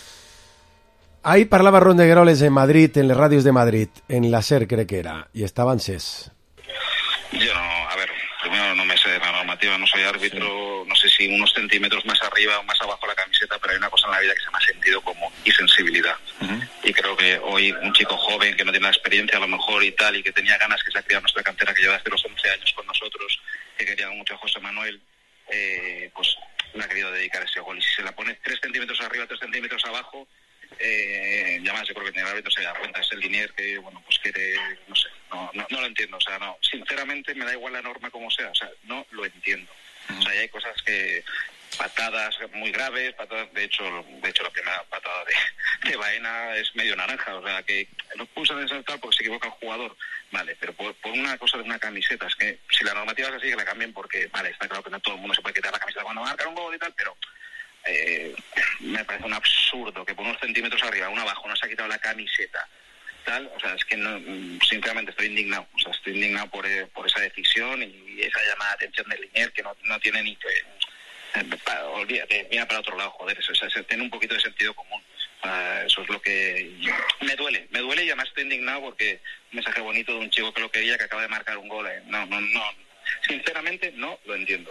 Ahí parlava Ron de Gueroles en Madrid, en les ràdios de Madrid, en la SER crec que era, y estaba Ansés. Yo no, a ver, primero no me sé de la normativa, no soy árbitro, sí. No sé si unos centímetros más arriba o más abajo la camiseta, pero hay una cosa en la vida que se llama sentido común y sensibilidad. Uh-huh. Y creo que hoy un chico joven que no tiene la experiencia a lo mejor y tal, y que tenía ganas, que se ha criado en nuestra cantera, que lleva desde los once años con nosotros, que quería mucho a José Manuel, eh, pues le ha querido dedicar ese gol. Y si se la pone tres centímetros arriba, tres centímetros abajo, eh, ya más yo creo que el árbitro se da cuenta, es el Linier que, bueno, pues quiere, no sé, no, no, no lo entiendo, o sea, no, sinceramente me da igual la norma como sea, o sea, no lo entiendo. O sea, hay cosas que, patadas muy graves, patadas, de hecho, de hecho la primera patada de, de Baena es medio naranja, o sea, que lo pulsan en saltar porque se equivoca el jugador, vale, pero por, por una cosa de una camiseta, es que si la normativa es así, que la cambien porque, vale, está claro que no todo el mundo se puede quitar la camiseta cuando marca un gol y tal, pero eh, me parece un absurdo que por unos centímetros arriba, uno abajo, no se ha quitado la camiseta, tal, o sea, es que no, sinceramente estoy indignado, o sea, estoy indignado por, eh, por esa decisión y esa llamada de atención del Linier que no, no tiene ni que, eh, pa, olvídate, mira para otro lado, joder, eso, eso, eso tiene un poquito de sentido común, uh, eso es lo que me duele, me duele y además estoy indignado porque un mensaje bonito de un chico que lo quería, que acaba de marcar un gol, eh. no, no, no, sinceramente no lo entiendo.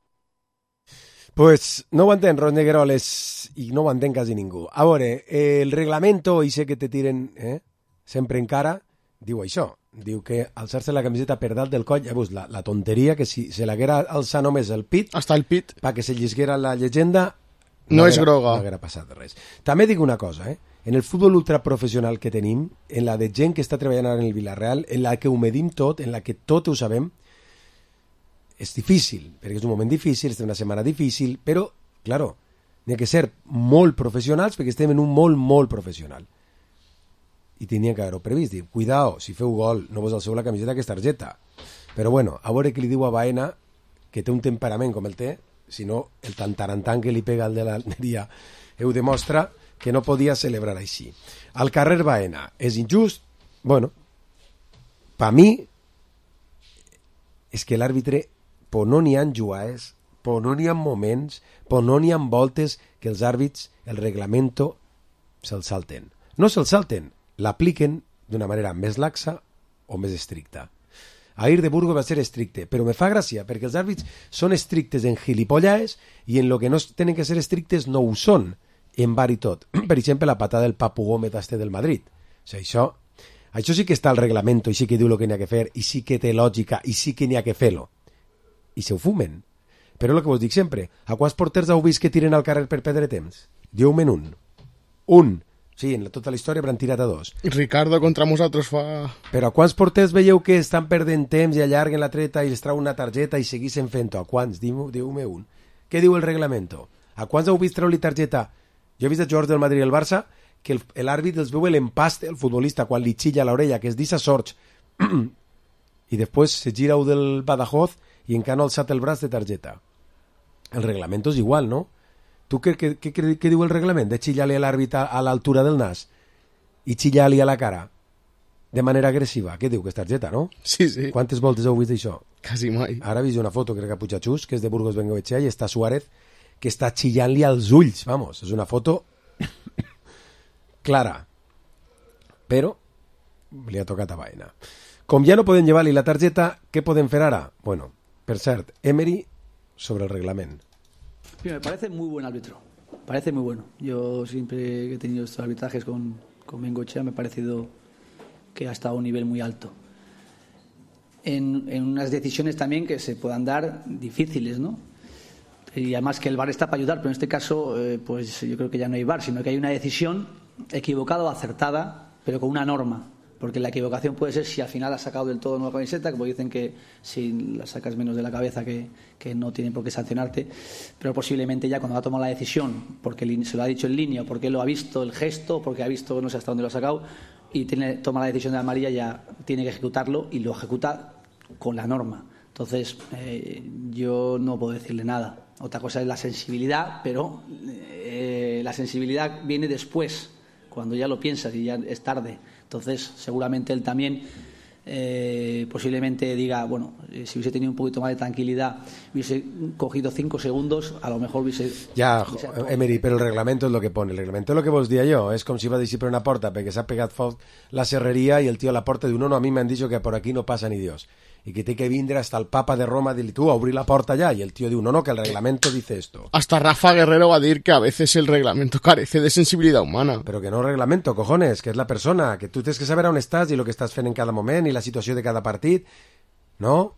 Pues no ho entén Ron de Gueroles i no ho entén quasi ningú. A veure, eh, el reglamento, i sé que te tiren eh, sempre en cara, diu això, diu que alçar-se la camiseta per dalt del coll, ja veus, la, la tonteria que si se l'haguera alçat només el pit, hasta el pit, pa que se llisguera la llegenda, no, no és groga. No haguera passat res. També dic una cosa, eh? En el futbol ultraprofessional que tenim, en la de gent que està treballant ara en el Villarreal, en la que ho medim tot, en la que tot ho sabem, és difícil, perquè és un moment difícil, és una setmana difícil, però, claro, n'hi ha que ser molt professionals perquè estem en un molt, molt professional. I tenia que haver-ho previst, dir, cuidao, si feu gol, no vos alceu la camiseta que és targeta. Però bueno, a veure què li diu a Baena, que té un temperament com el té, si no, el tantarantan que li pega al de l'Almeria, ho demostra que no podia celebrar així. Al carrer Baena, és injust? Bueno, per mi, és que l'àrbitre però no n'hi ha jugades, però no n'hi ha moments, però no n'hi ha voltes que els àrbits, el reglamento, se'l salten. No se'l salten, l'apliquen d'una manera més laxa o més estricta. Ahir de Burgos va ser estricte, però me fa gràcia, perquè els àrbits són estrictes en gilipollades i en lo que no tenen que ser estrictes no ho són, en bar i tot. Per exemple, la patada del Papu Gómez este del Madrid. O sigui, això, això sí que està al reglamento i sí que diu el que n'hi ha que fer i sí que té lògica i sí que n'hi ha que fer-lo. I se ho fumen. Però el que vos dic sempre, a quants porters heu vist que tiren al carrer per perdre temps? Diu-me'n un. Un. Sí, en tota la història hauran tirat a dos. Ricardo contra nosaltres fa... Però a quants porters veieu que estan perdent temps i allarguen la treta i es trau una targeta i seguissin fent-ho? A quants? Diu-me un. Què diu el reglamento? A quants heu vist treure-li targeta? Jo he vist a jugadors del Madrid i el Barça que l'àrbit els veu l'empaste, el futbolista, quan li xilla l'orella, que es dice sorts, i després se gira el del Badajoz i encara no ha alçat el braç de targeta. El reglamento és igual, no? Tu què, què, què, què diu el reglament? De xillar-li a l'àrbit a, a l'altura del nas i xillar-li a la cara de manera agressiva. Què diu? Que és targeta, no? Sí, sí. Quantes voltes heu vist d'això? Quasi mai. Ara he vist una foto, crec que a Puigachús, que és de Burgos Bengoetxea, i està Suárez, que està xillant-li als ulls. Vamos, és una foto clara. Però li ha tocat a Baena. Com ja no poden llevar-li la targeta, què podem fer ara? Bueno, per cert, Emery sobre el reglament. Me parece muy buen árbitro. parece muy bueno. Yo siempre que he tenido estos arbitrajes con, con Bengoechea me ha parecido que ha estado a un nivel muy alto. En, en unas decisiones también que se puedan dar difíciles, ¿no? Y además que el V A R está para ayudar, pero en este caso eh, pues yo creo que ya no hay V A R, sino que hay una decisión equivocada o acertada, pero con una norma. Porque la equivocación puede ser si al final has sacado del todo una camiseta, como dicen que si la sacas menos de la cabeza que, que no tienen por qué sancionarte, pero posiblemente ya cuando ha tomado la decisión, porque se lo ha dicho en línea, porque lo ha visto el gesto, porque ha visto no sé hasta dónde lo ha sacado, y tiene, toma la decisión de la amarilla, ya tiene que ejecutarlo y lo ejecuta con la norma. Entonces eh, yo no puedo decirle nada. Otra cosa es la sensibilidad, pero eh, la sensibilidad viene después, cuando ya lo piensas y ya es tarde. Entonces, seguramente él también eh, posiblemente diga, bueno, eh, si hubiese tenido un poquito más de tranquilidad, hubiese cogido cinco segundos, a lo mejor hubiese... Ja, hubiese... Emery, però el reglamento és el que pone. El reglamento és el que vos dia jo. És com si va dir per una porta perquè s'ha pegat foc la serreria i el tio a la porta diu, no, no, a mi m'han dit que por aquí no pasa ni Dios. Y que té que vindre hasta el Papa de Roma a dir-li, tu, a obrir la porta ya. Y el tío diu, no, no, que el reglamento dice esto. Hasta Rafa Guerrero va a decir que a veces el reglamento carece de sensibilidad humana. Pero que no reglamento, cojones, que és la persona, que tu tens que saber on estàs i el que estàs fent en cada moment i la situació de cada partit. No?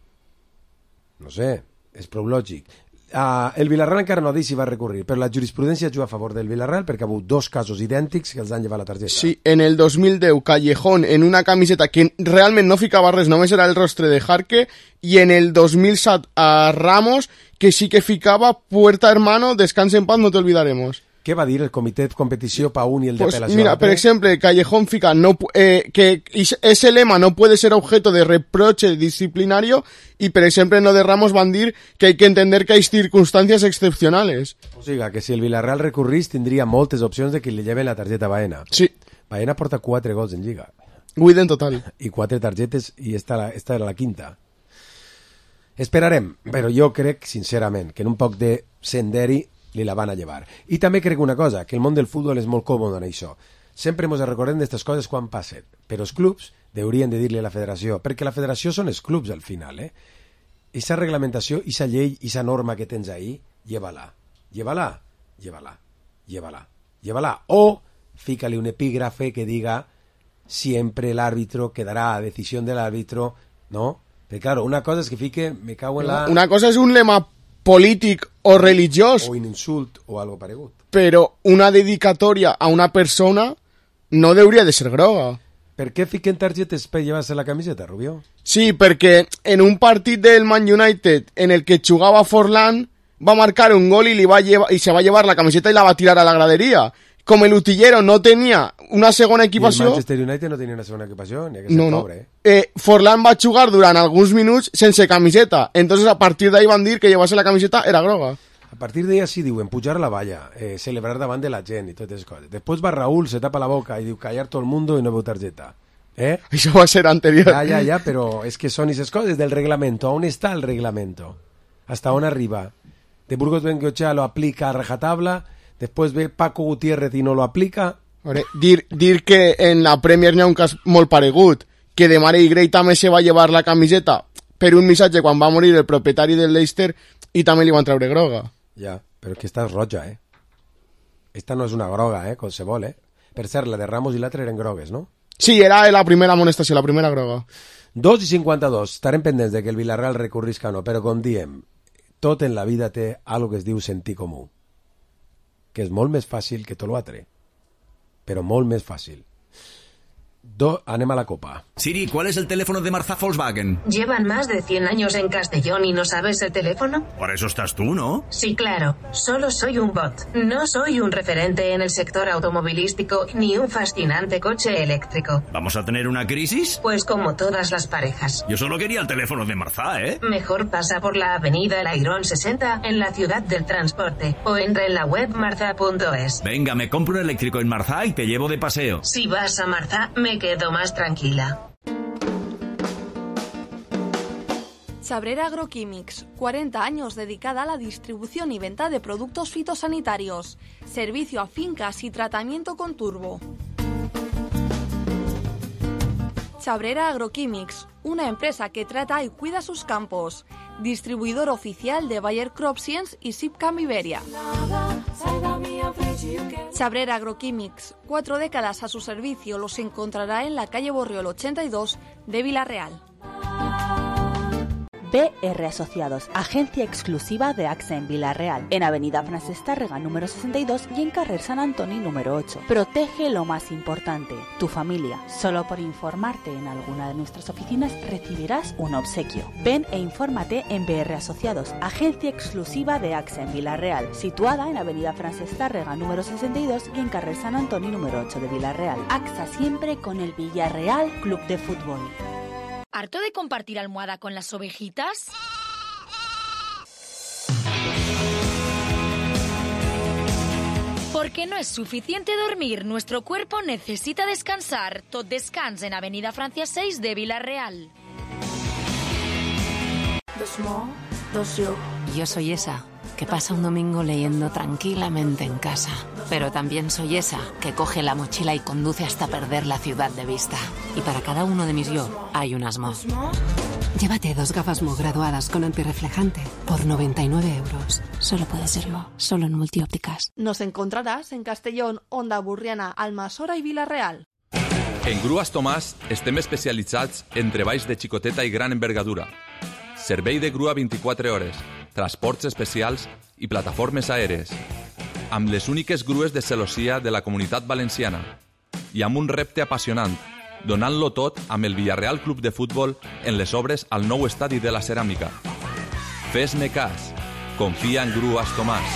No sé, és prou lògic. Uh, el Villarreal encara no ha dit si va recurrir, però la jurisprudència juga a favor del Villarreal perquè ha hagut dos casos idèntics que els han llevat la targeta. Sí, en el dos mil deu, Callejón en una camiseta que realment no ficava res, només era el rostre de Jarque, i en el dos mil set a Ramos, que sí que ficava Puerta Hermano, descansa en paz, no te olvidaremos. Què va dir el comitè de competició pa un i el de pues apelació? Mira, per exemple, Callejón fica no, eh, que ese lema no puede ser objeto de reproche disciplinario y, por ejemplo, en lo de Ramos van dir que hay que entender que hay circunstancias excepcionales. O sigui, que si el Villarreal recurrís tindria moltes opcions de que li lleven la targeta a Baena. Sí. Baena porta quatre gols en Lliga. Vuit en total. I quatre targetes i esta, esta era la quinta. Esperarem, però jo crec, sincerament, que en un poc de senderi li la van a llevar. I també crec una cosa, que el món del futbol és molt còmode en això. Sempre ens recordem d'aquestes coses quan passen, però els clubs haurien de dir-li a la federació, perquè la federació són els clubs al final, eh? Esa reglamentació, esa llei, esa norma que tens ahí, llévala, llévala, llévala, llévala, llévala. O fícale un epígrafe que diga siempre el árbitro quedará a decisión del árbitro, ¿no? Pero claro, una cosa és que fique, me cago en la... Una cosa és un lema polític o religiós, o un insult o algo paregut, però una dedicatòria a una persona no hauria de ser groga. Per què fiquen targetes per llevar-se la camiseta, Rubio? Sí, perquè en un partit del Man United en el que jugava Forlán va marcar un gol y, li va llevar, y se va a llevar la camiseta y la va a tirar a la gradería. Com el utillero no tenia una segona equipació... I el Manchester United no tenia una segona equipació, ni que ser no, no. pobre, eh? eh? Forlán va jugar durant alguns minuts sense camiseta, entonces a partir d'ahí van dir que llevar-se la camiseta era groga. A partir d'ahí sí diuen pujar la valla, eh, celebrar davant de la gent i totes les coses. Després va Raúl, se tapa la boca i diu callar tot el mundo i no veu targeta. ¿Eh? Això va ser anterior. Ja, ja, ja, però és que són aquestes coses del reglamento. On està el reglamento? Hasta on arriba? De Burgos Bengoechea lo aplica a rajatabla. Después ve Paco Gutiérrez y no lo aplica. Vale. Dir, dir que en la Premier n'hi ha un cas molt paregut, que de Mare i Grey també se va llevar la camiseta per un missatge quan va morir el propietari del Leicester i també li van treure groga. Ja, però que esta és roja, eh? Esta no és una groga, eh? Qualsevol, eh? Per cert, la de Ramos i l'altra eren grogues, no? Sí, era la primera amonestació, la primera groga. dos i cinquanta-dos. Estarem pendents de que el Villarreal recurrisca o no, però com diem, tot en la vida té algo que es diu sentir comú, que és molt més fàcil que tot l'altre, però molt més fàcil. Do, anem a la copa. Siri, ¿cuál es el teléfono de Marza Volkswagen? ¿Llevan más de cien años en Castellón y no sabes el teléfono? Por eso estás tú, ¿no? Sí, claro. Solo soy un bot. No soy un referente en el sector automovilístico ni un fascinante coche eléctrico. ¿Vamos a tener una crisis? Pues como todas las parejas. Yo solo quería el teléfono de Marza, ¿eh? Mejor pasa por la avenida El Airón sesenta en la ciudad del transporte o entra en la web marza punto es. Venga, me compro un eléctrico en Marza y te llevo de paseo. Si vas a Marza, me quedo más tranquila. Chabrera Agroquímics, cuarenta años dedicada a la distribución y venta de productos fitosanitarios, servicio a fincas y tratamiento con turbo. Chabrera Agroquímics, una empresa que trata y cuida sus campos, distribuidor oficial de Bayer Crop Science y Sipcam Iberia. Sabrera Agroquímics, cuatro décadas a su servicio, los encontrará en la calle Borriol ochenta y dos de Villarreal. B R Asociados, agencia exclusiva de AXA en Villarreal, en Avenida Francesc Tàrrega número sesenta y dos y en Carrer Sant Antoni número ocho. Protege lo más importante, tu familia. Solo por informarte en alguna de nuestras oficinas recibirás un obsequio. Ven e infórmate en B R Asociados, agencia exclusiva de AXA en Villarreal, situada en Avenida Francesc Tàrrega número sesenta y dos y en Carrer Sant Antoni número ocho de Villarreal. AXA siempre con el Villarreal Club de Fútbol. ¿Harto de compartir almohada con las ovejitas? Porque no es suficiente dormir, nuestro cuerpo necesita descansar. Tot Descans en Avenida Francia seis de Villarreal. Yo soy esa que pasa un domingo leyendo tranquilamente en casa. Pero también soy esa que coge la mochila y conduce hasta perder la ciudad de vista. Y para cada uno de mis yo hay un Asmo. Llévate dos gafas Mo graduadas con antirreflejante por noventa y nueve euros. Solo puede serlo, solo en Multiópticas. Nos encontrarás en Castellón, Onda Burriana, Almassora i Vila-real. En Grues Tomàs estem especialitzats en treballs de xicoteta i gran envergadura. Servei de grua vint-i-quatre hores, transports especials i plataformes aèries, amb les úniques grues de celossia de la Comunitat Valenciana i amb un repte apassionant, donant-lo tot amb el Villarreal Club de Futbol en les obres al nou estadi de la Ceràmica. Fes-me cas, confia en Grues Tomàs.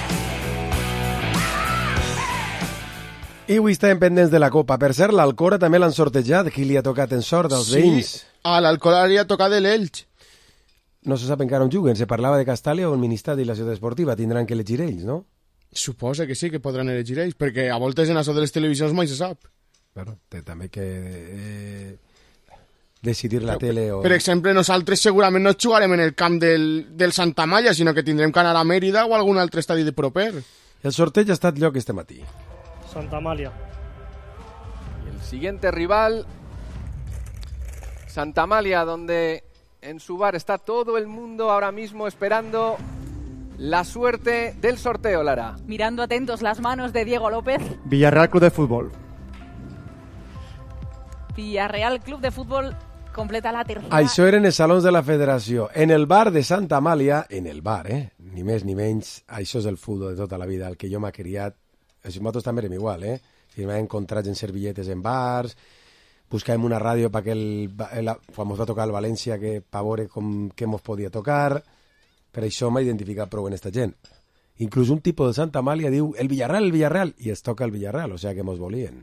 I avui estem pendents de la Copa. Per cert, l'Alcora també l'han sortejat. Qui li ha tocat en sort dels sí, veïns? A l'Alcora li ha tocat l'Elx. No se sap encara on juguen. Se parlava de Castàlia o el Ministeri i la Ciutat Esportiva. Tindran que elegir ells, no? Suposa que sí, que podran elegir ells, perquè a voltes en això de les televisions mai se sap. Bueno, té també que eh, decidir la Però, tele o... Per exemple, nosaltres segurament no jugarem en el camp del, del Santa Malla, sinó que tindrem que anar a Mèrida o a algun altre estadi de proper. El sorteig ha estat lloc este matí. Santa Amalia. Y el siguiente rival, Santa Amalia, donde en su bar está todo el mundo ahora mismo esperando la suerte del sorteo, Lara. Mirando atentos las manos de Diego López. Villarreal Club de Fútbol. Villarreal Club de Fútbol completa la tercera. Això eren els salons de la federació. En el bar de Santa Amàlia, en el bar, eh? Ni més ni menys, això és el futbol de tota la vida, el que jo m'ha criat. Nosaltres també érem igual, eh? Si m'hem encontrat en servilletes en bars, buscàvem una ràdio perquè el, el, quan ens va tocar el València que pa veure com, què ens podia tocar. Per això m'ha identificat prou en esta gent. Inclús un tipus de Santa Amàlia diu el Villarreal, el Villarreal, i es toca el Villarreal, o sigui que mos volien.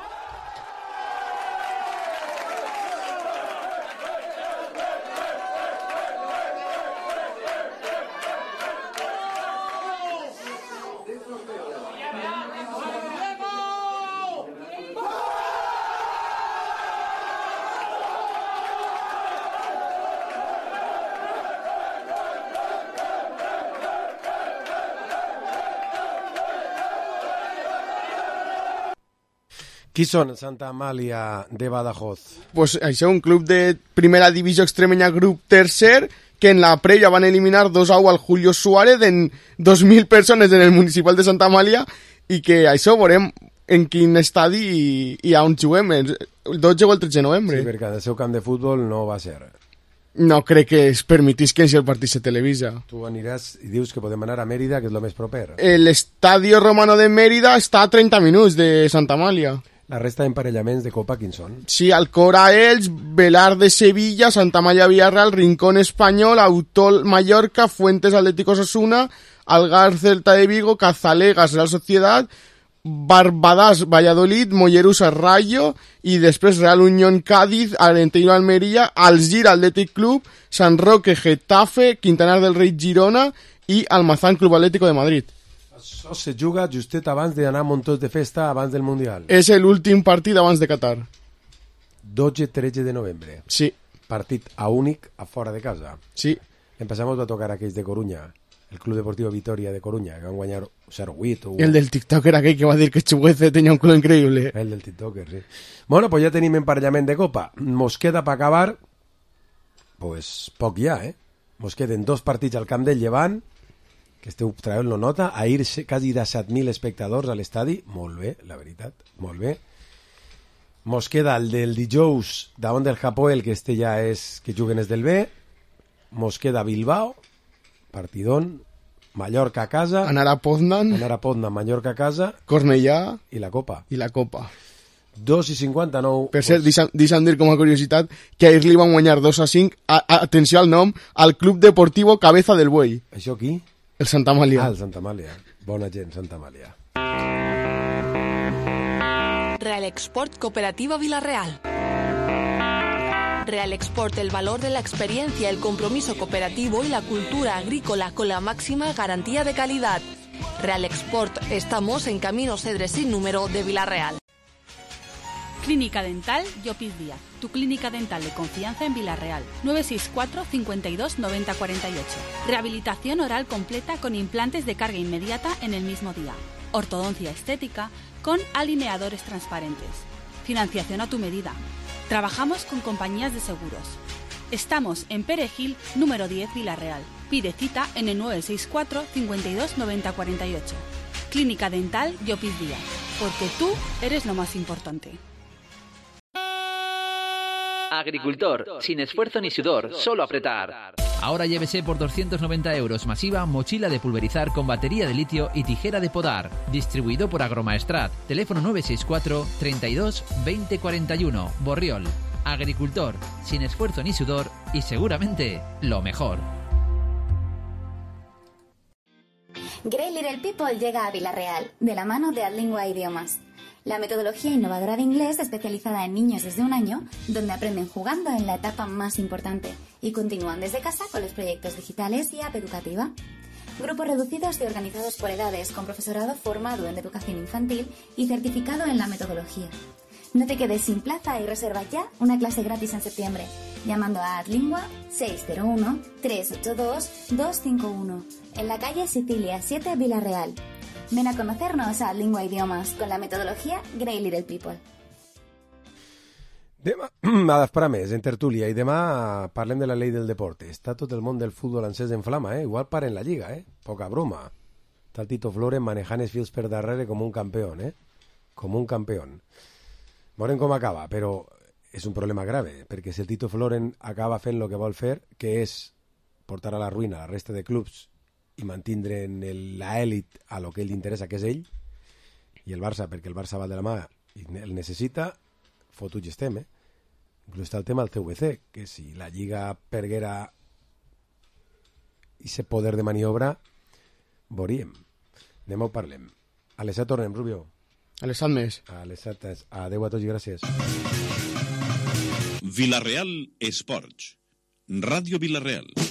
Qui són Santa Amàlia de Badajoz? Pues això, un club de primera divisió extremenya, grup tercer, que en la prèvia van eliminar dos a u al Julio Suárez en dos mil persones en el municipal de Santa Amàlia, i que això veurem en quin estadi i, i on juguem, el dotze o el tretze de novembre. Sí, perquè el seu camp de futbol no va ser. No crec que es permetisquen si el partit se televisa. Tu aniràs i dius que podem anar a Mèrida, que és el més proper. L'Estadio Romano de Mérida està a trenta minuts de Santa Amàlia. La resta d'emparellaments de Copa, quins són? Sí, Alcora Elx, Velar de Sevilla, Santa Amàlia Villarreal, Rincón Espanyol, Autol Mallorca, Fuentes Atlético Osasuna, Algar Celta de Vigo, Cazalegas Real Sociedad, Barbadas Valladolid, Mollerussa Rayo, i després Real Unión Cádiz, Arenteiro Almería, Alzira Athletic Club, San Roque Getafe, Quintanar del Rei Girona i Almazán Club Atlético de Madrid. Això se juga justet abans d'anar a Montós de festa, abans del Mundial. És l'últim partit abans de Qatar. dotze tretze de novembre. Sí. Partit a únic a fora de casa. Sí. Empezamos a tocar aquells de Coruña, el Club Deportivo Vitoria de Coruña, que van guanyar cero vuit. O... El del TikToker aquell que va dir que Chuguece tenia un culo increïble. El del TikToker, sí. Bueno, pues ja tenim emparellament de Copa. Mos queda per acabar, pues poc ja, eh? Mos queden dos partits al camp del Llevant que este Ultrael no nota, ahir quasi de set mil espectadors a l'estadi, molt bé, la veritat, molt bé. Mos queda el del dijous davant del Hapoel, que este ja és que juguen és del B. Mos queda Bilbao, partidón, Mallorca a casa, anar a Poznan, anar a Poznan, Mallorca a casa, Cornellà i la Copa. I la Copa. dos i cinquanta-nou. Per cert, pues... deixa'm dir com a curiositat que ahir li van guanyar dos a cinc, a, a, atenció al nom, al Club Deportivo Cabeza del Buey. Això qui? El Santa Amàlia. Ah, el Santa Amàlia. Bona gent, Santa Amàlia. Real Export Cooperativa Villarreal. Real Export, el valor de la experiencia, el compromiso cooperativo y la cultura agrícola con la máxima garantía de calidad. Real Export, estamos en Camino Cedres sin número de Villarreal. Clínica Dental Llopis Díaz, tu clínica dental de confianza en Villarreal. nueve seis cuatro, cincuenta y dos, noventa cuarenta y ocho. Rehabilitación oral completa con implantes de carga inmediata en el mismo día. Ortodoncia estética con alineadores transparentes. Financiación a tu medida. Trabajamos con compañías de seguros. Estamos en Perejil, número diez, Villarreal. Pide cita en el nueve seis cuatro, cincuenta y dos, noventa cuarenta y ocho. Clínica Dental Llopis Díaz, porque tú eres lo más importante. Agricultor, sin esfuerzo ni sudor, solo apretar. Ahora llévese por doscientos noventa euros masiva mochila de pulverizar con batería de litio y tijera de podar. Distribuido por Agromaestrat. Teléfono nueve seis cuatro, treinta y dos, veinte cuarenta y uno. Borriol. Agricultor, sin esfuerzo ni sudor y seguramente lo mejor. Grey Little People llega a Villarreal, de la mano de Adlingua Idiomas. La metodología innovadora de inglés especializada en niños desde un año, donde aprenden jugando en la etapa más importante y continúan desde casa con los proyectos digitales y app educativa. Grupos reducidos y organizados por edades con profesorado formado en educación infantil y certificado en la metodología. No te quedes sin plaza y reserva ya una clase gratis en septiembre, llamando a Adlingua seis cero uno, tres ocho dos, dos cinco uno, en la calle Sicilia siete, Villarreal. Ven a conocernos a Adlingua Idiomas con la metodología Grey Little People. Demà, a d'esperar més, en tertúlia, i demà parlem de la llei del deporte. Està tot el món del futbol encès en flama, eh? Igual paren la lliga, eh? Poca broma. Està el Tito Floren manejant els fils per darrere com un campió, eh? Com un campió. Veurem com acaba, però és un problema grave, perquè si el Tito Floren acaba fent el que vol fer, que és portar a la ruïna la resta de clubs i mantindre en l'elit a lo que ell li interessa, que és ell, i el Barça, perquè el Barça va de la mà i el necessita, fotuts estem, eh? Inclús està el tema del T V C, que si la Lliga perguera i se poder de maniobra, veuríem. Demà ho parlem. A les set tornem, Rubio. A les set més. A les set. Adéu a tots i gràcies. Villarreal Esports. Ràdio Villarreal.